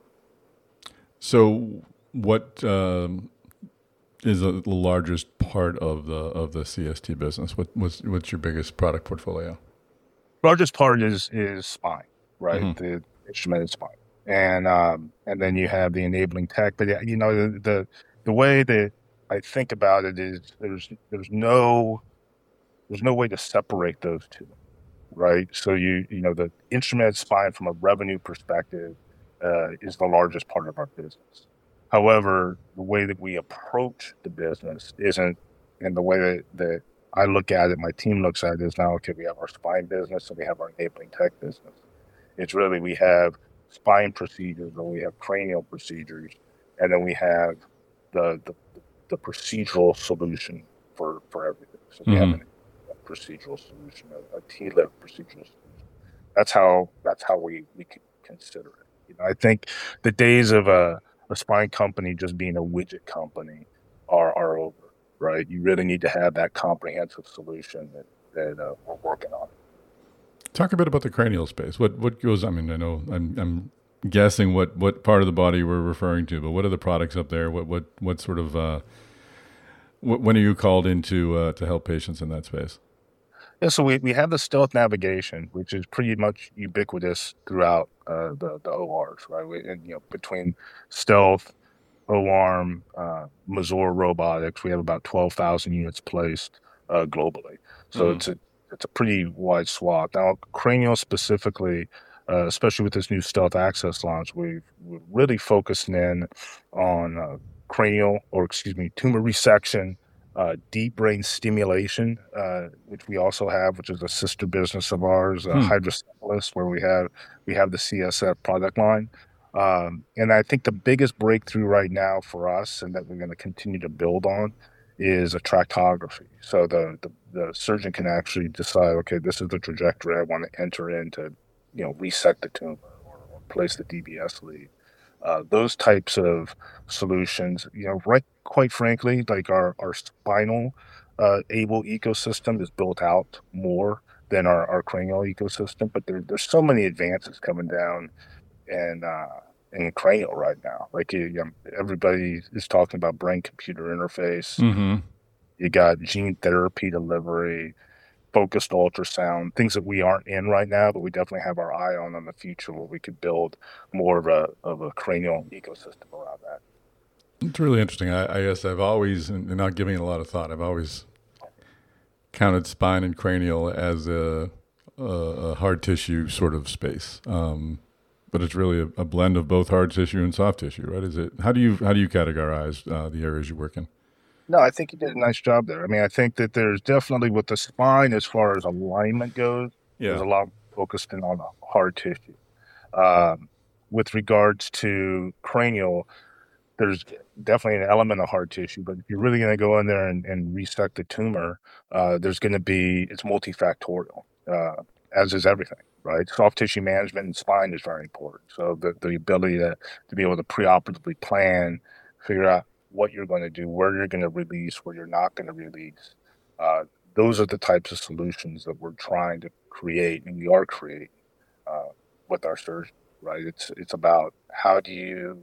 So what is the largest part of the CST business? What's your biggest product portfolio? Largest part is spine, right? Mm-hmm. The instrumented spine. And then you have the enabling tech, but the way that I think about it is there's no way to separate those two, right? So the instrumented spine from a revenue perspective is the largest part of our business. However, the way that we approach the business isn't, and the way that I look at it, my team looks at it is now, okay, we have our spine business and we have our enabling tech business. It's really, we have spine procedures or we have cranial procedures, and then we have the procedural solution for everything. So we have a procedural solution, a T-lift procedural solution. That's how we can consider it. I think the days of a spine company just being a widget company are over, right? You really need to have that comprehensive solution that we're working on. Talk a bit about the cranial space. What goes? I mean, I know I'm guessing what part of the body we're referring to, but what are the products up there? What sort of when are you called in to help patients in that space? Yeah, so we have the Stealth Navigation, which is pretty much ubiquitous throughout the ORs, right? Between Stealth, O-arm, Mazor Robotics, we have about 12,000 units placed globally. So it's a pretty wide swath. Now, cranial specifically, especially with this new Stealth Access launch, we're really focusing in on tumor resection, deep brain stimulation, which we also have, which is a sister business of ours, Hydrocephalus, where we have the CSF product line. And I think the biggest breakthrough right now for us, and that we're going to continue to build on, is a tractography. So the surgeon can actually decide, okay, this is the trajectory I want to enter into, resect the tumor or place the DBS lead. Those types of solutions, quite frankly, like our spinal able ecosystem is built out more than our cranial ecosystem, but there's so many advances coming down and in cranial right now. Like everybody is talking about brain-computer interface. You got gene therapy delivery, focused ultrasound, things that we aren't in right now, but we definitely have our eye on in the future where we could build more of a cranial ecosystem around that. It's really interesting. I guess I've always, and not giving it a lot of thought, I've always counted spine and cranial as a hard tissue sort of space. But it's really a blend of both hard tissue and soft tissue, right? Is it? How do you categorize the areas you work in? No, I think you did a nice job there. I mean, I think that there's definitely, with the spine, as far as alignment goes, there's a lot focused in on the hard tissue. With regards to cranial, there's definitely an element of hard tissue, but if you're really going to go in there and resect the tumor, it's multifactorial, as is everything, right? Soft tissue management and spine is very important. So the ability to be able to preoperatively plan, figure out what you're going to do, where you're going to release, where you're not going to release. Those are the types of solutions that we're trying to create, and we are creating with our surgeons, right? It's about how do you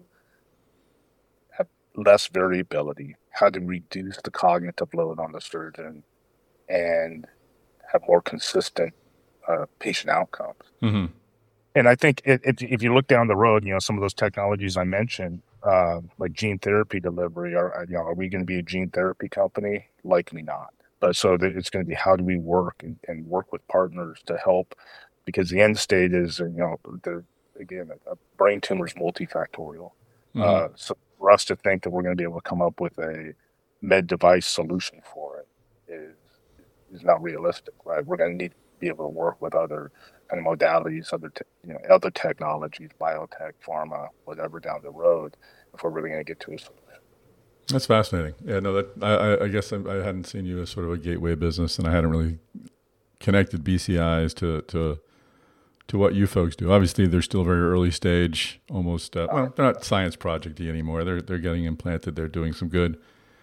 have less variability, how to reduce the cognitive load on the surgeon, and have more consistent patient outcomes. And I think if you look down the road, some of those technologies I mentioned, like gene therapy delivery, are we going to be a gene therapy company? Likely not. But so it's going to be, how do we work and work with partners to help? Because the end state is, again, a brain tumor is multifactorial. So for us to think that we're going to be able to come up with a med device solution for it is not realistic, right? We're going to need to be able to work with other kind of modalities, other technologies, biotech, pharma, whatever down the road, if we're really going to get to a solution. That's fascinating. Yeah, no, I guess I hadn't seen you as sort of a gateway business, and I hadn't really connected BCIs to what you folks do. Obviously, they're still very early stage, almost. They're not science project-y anymore. They're getting implanted. They're doing some good.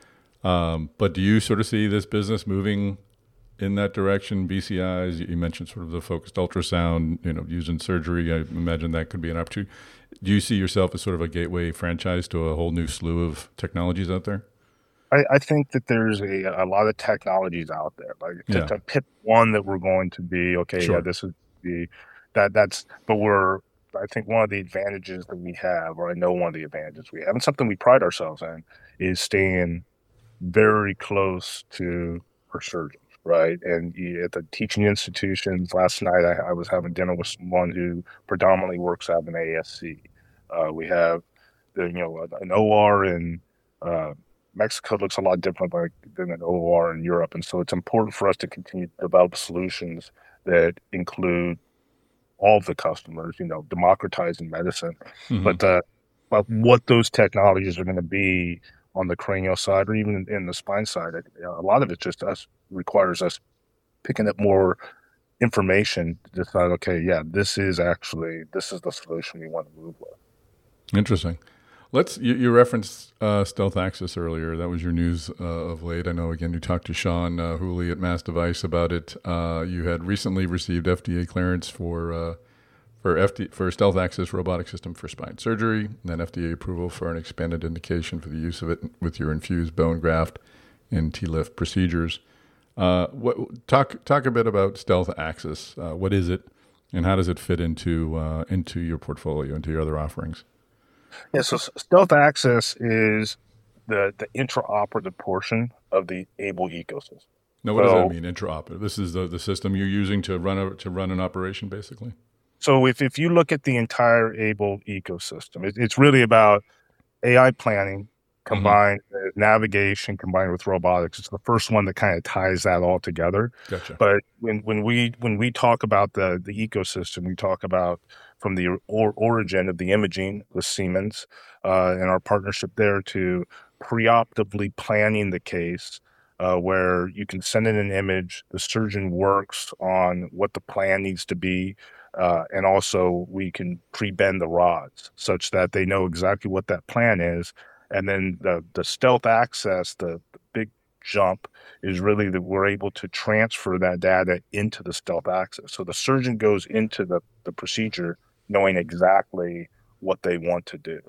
But do you sort of see this business moving in that direction? BCIs, you mentioned sort of the focused ultrasound, used in surgery. I imagine that could be an opportunity. Do you see yourself as sort of a gateway franchise to a whole new slew of technologies out there? I think that there's a lot of technologies out there. Like to pick one that we're going to be, okay, sure. Yeah, this is but we're I think one of the advantages that we have, or I know one of the advantages we have, and something we pride ourselves in, is staying very close to our surgeons, right? And at the teaching institutions, last night I was having dinner with someone who predominantly works out of an ASC. We have an OR in uh, Mexico looks a lot different than an OR in Europe, and so it's important for us to continue to develop solutions that include all of the customers, democratizing medicine. Mhm. But what those technologies are going to be on the cranial side or even in the spine side, a lot of it just requires us picking up more information to decide, okay, yeah, this is the solution we want to move with. Interesting. You referenced Stealth Access earlier. That was your news of late. I know, again, you talked to Sean Hooley at Mass Device about it. You had recently received FDA clearance for Stealth Access robotic system for spine surgery, and then FDA approval for an expanded indication for the use of it with your infused bone graft in TLIF procedures. Talk a bit about Stealth Access. What is it, and how does it fit into your portfolio, into your other offerings? Yeah, so Stealth Access is the intraoperative portion of the AiBLE ecosystem. Now, what does that mean, intraoperative? This is the system you're using to run an operation, basically? So if you look at the entire AiBLE ecosystem, it's really about AI planning combined with navigation, combined with robotics. It's the first one that kind of ties that all together. Gotcha. But when we talk about the ecosystem, we talk about from the origin of the imaging with Siemens and our partnership there to preoperatively planning the case, where you can send in an image, the surgeon works on what the plan needs to be, and also we can pre-bend the rods such that they know exactly what that plan is. And then the Stealth Access, the big jump is really that we're able to transfer that data into the Stealth Access. So the surgeon goes into the procedure knowing exactly what they want to do.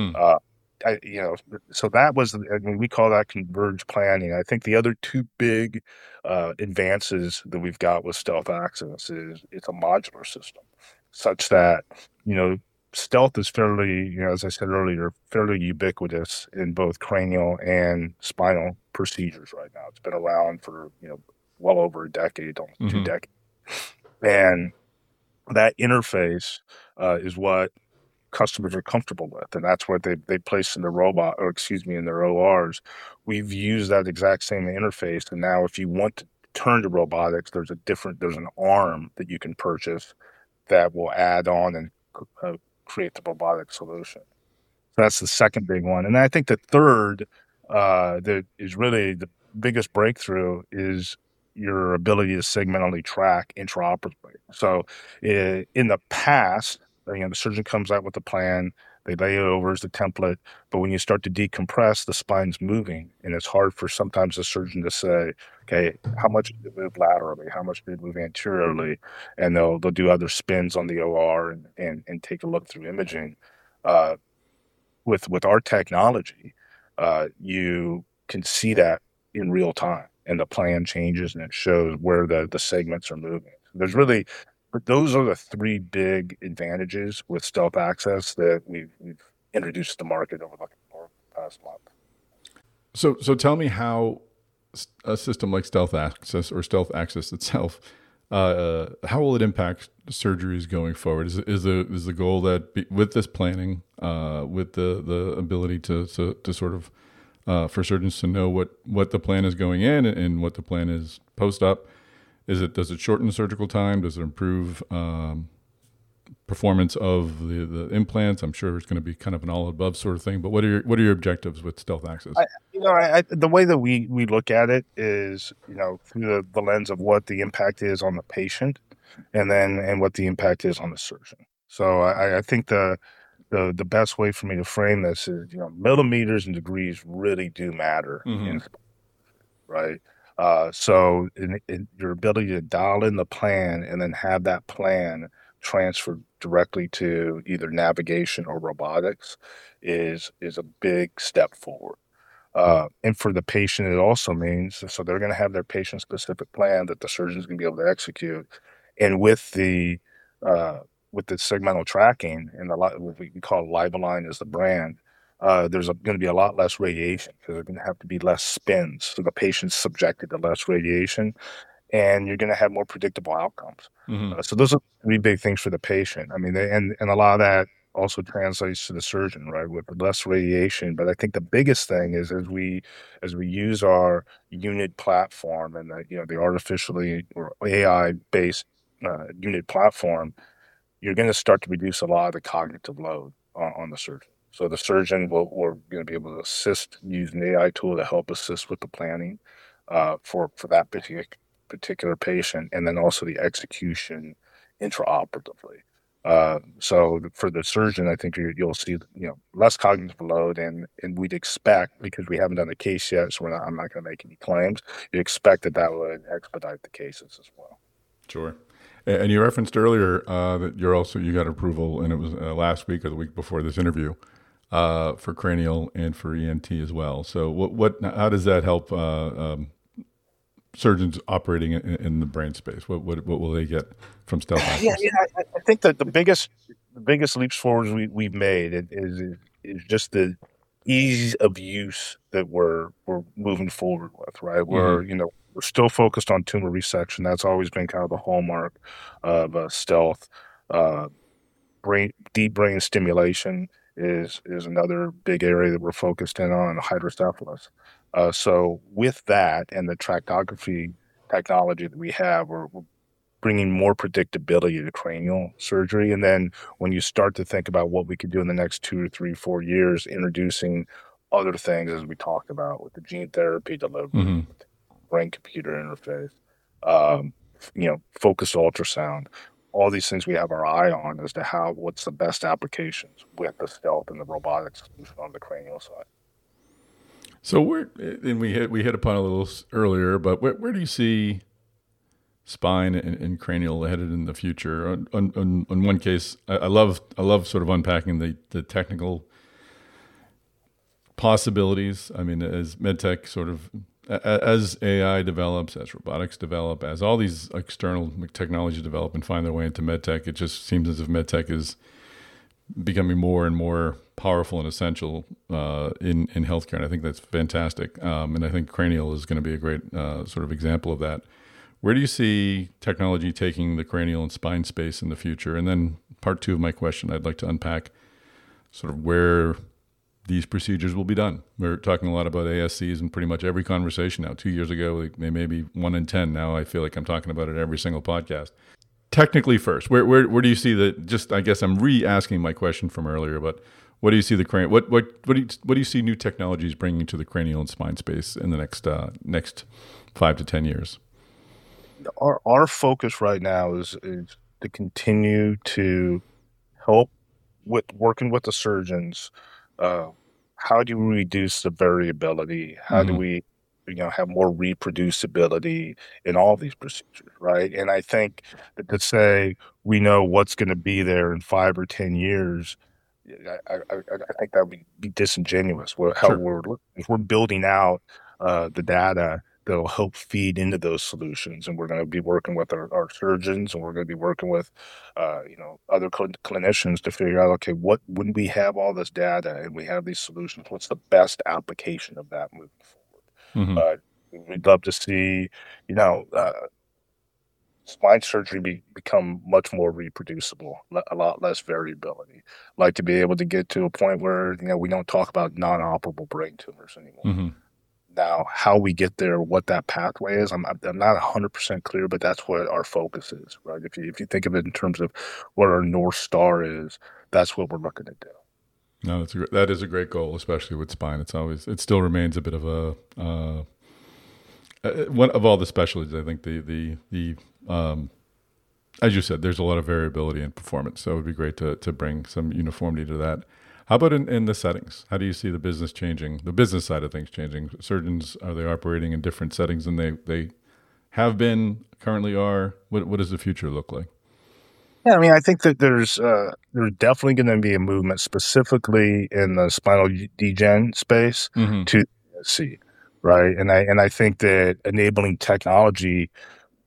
So that was, we call that converged planning. I think the other two big advances that we've got with Stealth Access is it's a modular system, such that Stealth is fairly, as I said earlier, fairly ubiquitous in both cranial and spinal procedures right now. It's been around for well over a decade, almost 2 decades, and that interface is what customers are comfortable with, and that's what they place in the robot, or in their ORs. We've used that exact same interface, and now if you want to turn to robotics, there's an arm that you can purchase that will add on and create the robotic solution. So that's the second big one, and I think the third that is really the biggest breakthrough is your ability to segmentally track intraoperatively. So in the past, the surgeon comes out with a plan, they lay it over as the template, but when you start to decompress, the spine's moving, and it's hard for sometimes the surgeon to say, okay, how much did it move laterally? How much did it move anteriorly? And they'll do other spins on the OR and take a look through imaging. With our technology, you can see that in real time, and the plan changes, and it shows where the segments are moving. But those are the three big advantages with Stealth Access that we've introduced to the market over the past month. So tell me how a system like Stealth Access or Stealth Access itself, how will it impact surgeries going forward? Is the goal that with this planning, with the ability to sort of for surgeons to know what the plan is going in and what the plan is post-op, does it shorten surgical time? Does it improve performance of the implants? I'm sure it's going to be kind of an all above sort of thing. But what are your objectives with Stealth Access? The way that we look at it is through the lens of what the impact is on the patient, and what the impact is on the surgeon. So I think the best way for me to frame this is millimeters and degrees really do matter, right? So in your ability to dial in the plan and then have that plan transferred directly to either navigation or robotics is a big step forward. And for the patient, it also means, so they're going to have their patient-specific plan that the surgeon's going to be able to execute. And with the with the segmental tracking and what we call Livealign as the brand, there's going to be a lot less radiation because there's going to have to be less spins. So the patient's subjected to less radiation, and you're going to have more predictable outcomes. So those are three big things for the patient. I mean, and a lot of that also translates to the surgeon, right, with less radiation. But I think the biggest thing is as we use our unit platform and the artificially or AI based unit platform, you're going to start to reduce a lot of the cognitive load on the surgeon. So the surgeon we're going to be able to assist using the AI tool to help assist with the planning for that particular patient, and then also the execution intraoperatively. So for the surgeon, I think you'll see less cognitive load, and we'd expect, because we haven't done the case yet, so I'm not going to make any claims. You expect that would expedite the cases as well. Sure. And you referenced earlier that you got approval, and it was last week or the week before this interview for cranial and for ENT as well. So how does that help surgeons operating in the brain space? What will they get from Stealth Access? I think that the biggest leaps forward we've made is just the ease of use that we're moving forward with, right? Mm-hmm. We're still focused on tumor resection. That's always been kind of the hallmark of Stealth. Deep brain stimulation is another big area that we're focused in on, hydrocephalus. So with that and the tractography technology that we have, we're bringing more predictability to cranial surgery. And then when you start to think about what we could do in the next 2 or 3, 4 years, introducing other things, as we talked about with the gene therapy delivery, Mm-hmm. brain-computer interface, focused ultrasound, all these things we have our eye on as to what's the best applications with the Stealth and the robotics on the cranial side. So we hit upon a little earlier, but where do you see spine and cranial headed in the future? On one case, I love sort of unpacking the technical possibilities. I mean, as medtech as AI develops, as robotics develop, as all these external technologies develop and find their way into medtech, it just seems as if medtech is becoming more and more powerful and essential in healthcare. And I think that's fantastic. And I think cranial is going to be a great sort of example of that. Where do you see technology taking the cranial and spine space in the future? And then part 2 of my question, I'd like to unpack sort of where these procedures will be done. We're talking a lot about ASCs in pretty much every conversation now. 2 years ago, they may be 1 in 10. Now I feel like I'm talking about it every single podcast. Technically first, where do you see I guess I'm re-asking my question from earlier, but what do you see what do you see new technologies bringing to the cranial and spine space in the next 5 to 10 years? Our focus right now is to continue to help with working with the surgeons. How do we reduce the variability? How do we have more reproducibility in all these procedures, right? And I think that to say we know what's going to be there in 5 or 10 years, I think that would be disingenuous. If we're building out the data that'll help feed into those solutions, and we're going to be working with our surgeons, and we're going to be working with other clinicians to figure out, okay, when we have all this data and we have these solutions, what's the best application of that moving forward? We'd love to see spine surgery become much more reproducible, a lot less variability. Like to be able to get to a point where we don't talk about non-operable brain tumors anymore. Now, how we get there, what that pathway is, I'm not 100% clear, but that's what our focus is, right? If you think of it in terms of what our North Star is, that's what we're looking to do. No, that is a great goal, especially with spine. It still remains a bit of one of all the specialties. I think the as you said, there's a lot of variability in performance, so it would be great to bring some uniformity to that. How about in the settings? How do you see the business changing? The business side of things changing. Surgeons, are they operating in different settings than they have been, currently are? What does the future look like? Yeah, I mean, I think that there's definitely going to be a movement specifically in the spinal degen space to see, right? And I think that enabling technology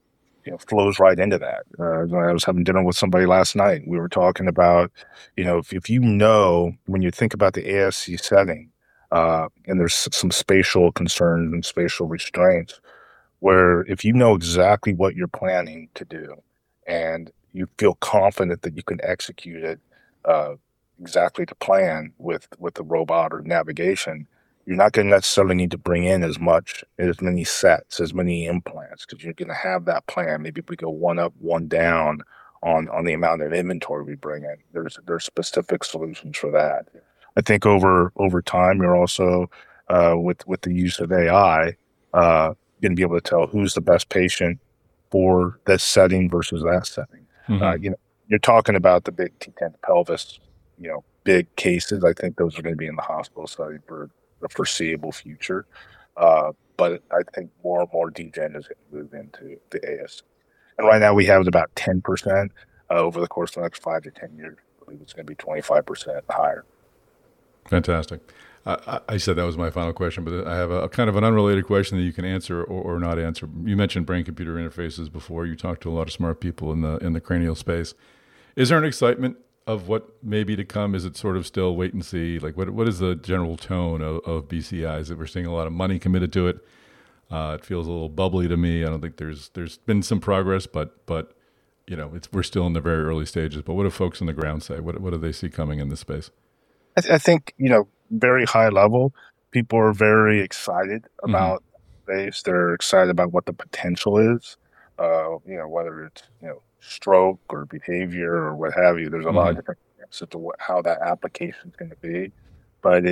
flows right into that. I was having dinner with somebody last night. We were talking about, if when you think about the ASC setting, and there's some spatial concerns and spatial restraints, where if you know exactly what you're planning to do and you feel confident that you can execute it exactly to plan with the robot or navigation, you're not going to necessarily need to bring in as many sets, as many implants, because you're going to have that plan. Maybe if we go one up, one down on the amount of inventory we bring in, there's specific solutions for that. I think over time, you're also with the use of AI, going to be able to tell who's the best patient for this setting versus that setting. Mm-hmm. You're talking about the big T10 pelvis, big cases. I think those are going to be in the hospital setting for the foreseeable future. But I think more and more DGen is going to move into the ASC. And right now we have it about 10%. Over the course of the next 5 to 10 years, I believe it's going to be 25% higher. Fantastic. I said that was my final question, but I have a kind of an unrelated question that you can answer or not answer. You mentioned brain-computer interfaces before. You talked to a lot of smart people in the cranial space. Is there an excitement of what may be to come? Is it sort of still wait and see? Like, what is the general tone of BCI? Is that we're seeing a lot of money committed to it? It feels a little bubbly to me. I don't think there's been some progress, but we're still in the very early stages. But what do folks on the ground say? What do they see coming in this space? I think, very high level, people are very excited about space. They're excited about what the potential is, whether it's, stroke or behavior or what have you. There's a lot of different answers to how that application is going to be. But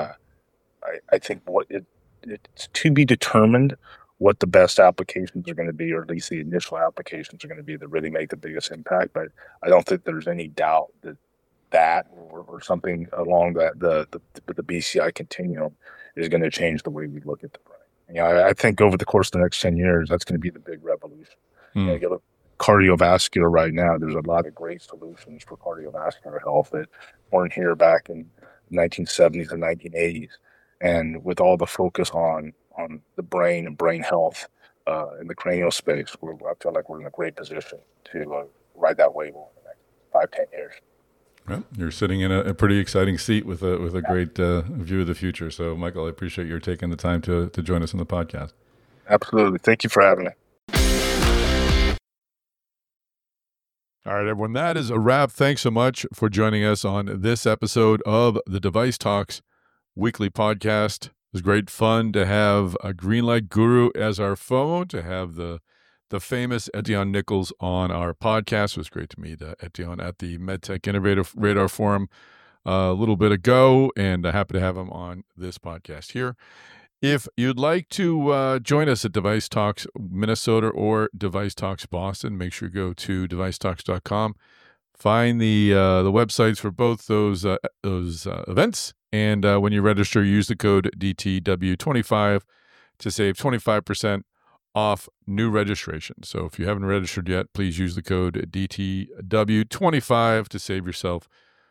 I think it's to be determined what the best applications are going to be, or at least the initial applications are going to be that really make the biggest impact. But I don't think there's any doubt that or something along the BCI continuum is going to change the way we look at the brain. I think over the course of the next 10 years, that's going to be the big revolution. You look at cardiovascular right now, there's a lot of great solutions for cardiovascular health that weren't here back in the 1970s and 1980s. And with all the focus on the brain and brain health in the cranial space, I feel like we're in a great position to ride that wave over the next 5-10 years. Well, you're sitting in a pretty exciting seat with a great view of the future. So, Michael, I appreciate your taking the time to join us on the podcast. Absolutely. Thank you for having me. All right, everyone, that is a wrap. Thanks so much for joining us on this episode of the Device Talks weekly podcast. It was great fun to have a Greenlight Guru as our phone, to have the famous Etienne Nichols on our podcast. It was great to meet Etienne at the MedTech Innovative Radar Forum a little bit ago, and happy to have him on this podcast here. If you'd like to join us at Device Talks Minnesota or Device Talks Boston, make sure you go to devicetalks.com. Find the websites for both those events, and when you register, use the code DTW25 to save 25% off new registration. So if you haven't registered yet, please use the code DTW25 to save yourself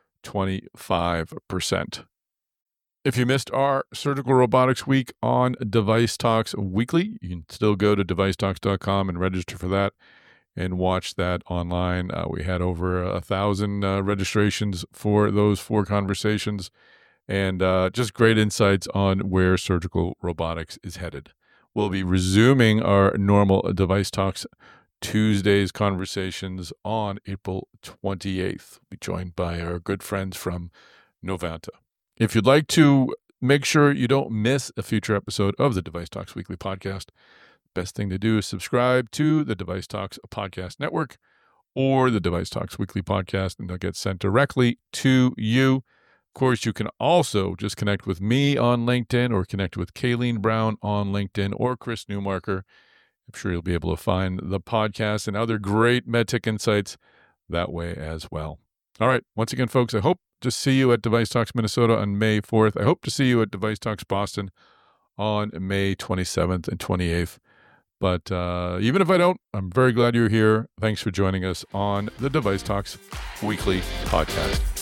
25%. If you missed our Surgical Robotics Week on Device Talks Weekly, you can still go to devicetalks.com and register for that and watch that online. We had over 1,000 registrations for those 4 conversations, and just great insights on where surgical robotics is headed. We'll be resuming our normal Device Talks Tuesdays conversations on April 28th. We'll be joined by our good friends from Novanta. If you'd like to make sure you don't miss a future episode of the Device Talks Weekly podcast, best thing to do is subscribe to the Device Talks Podcast Network or the Device Talks Weekly podcast, and they'll get sent directly to you. Of course, you can also just connect with me on LinkedIn or connect with Kayleen Brown on LinkedIn or Chris Newmarker. I'm sure you'll be able to find the podcast and other great MedTech insights that way as well. All right. Once again, folks, I hope to see you at Device Talks Minnesota on May 4th. I hope to see you at Device Talks Boston on May 27th and 28th. But even if I don't, I'm very glad you're here. Thanks for joining us on the Device Talks Weekly podcast.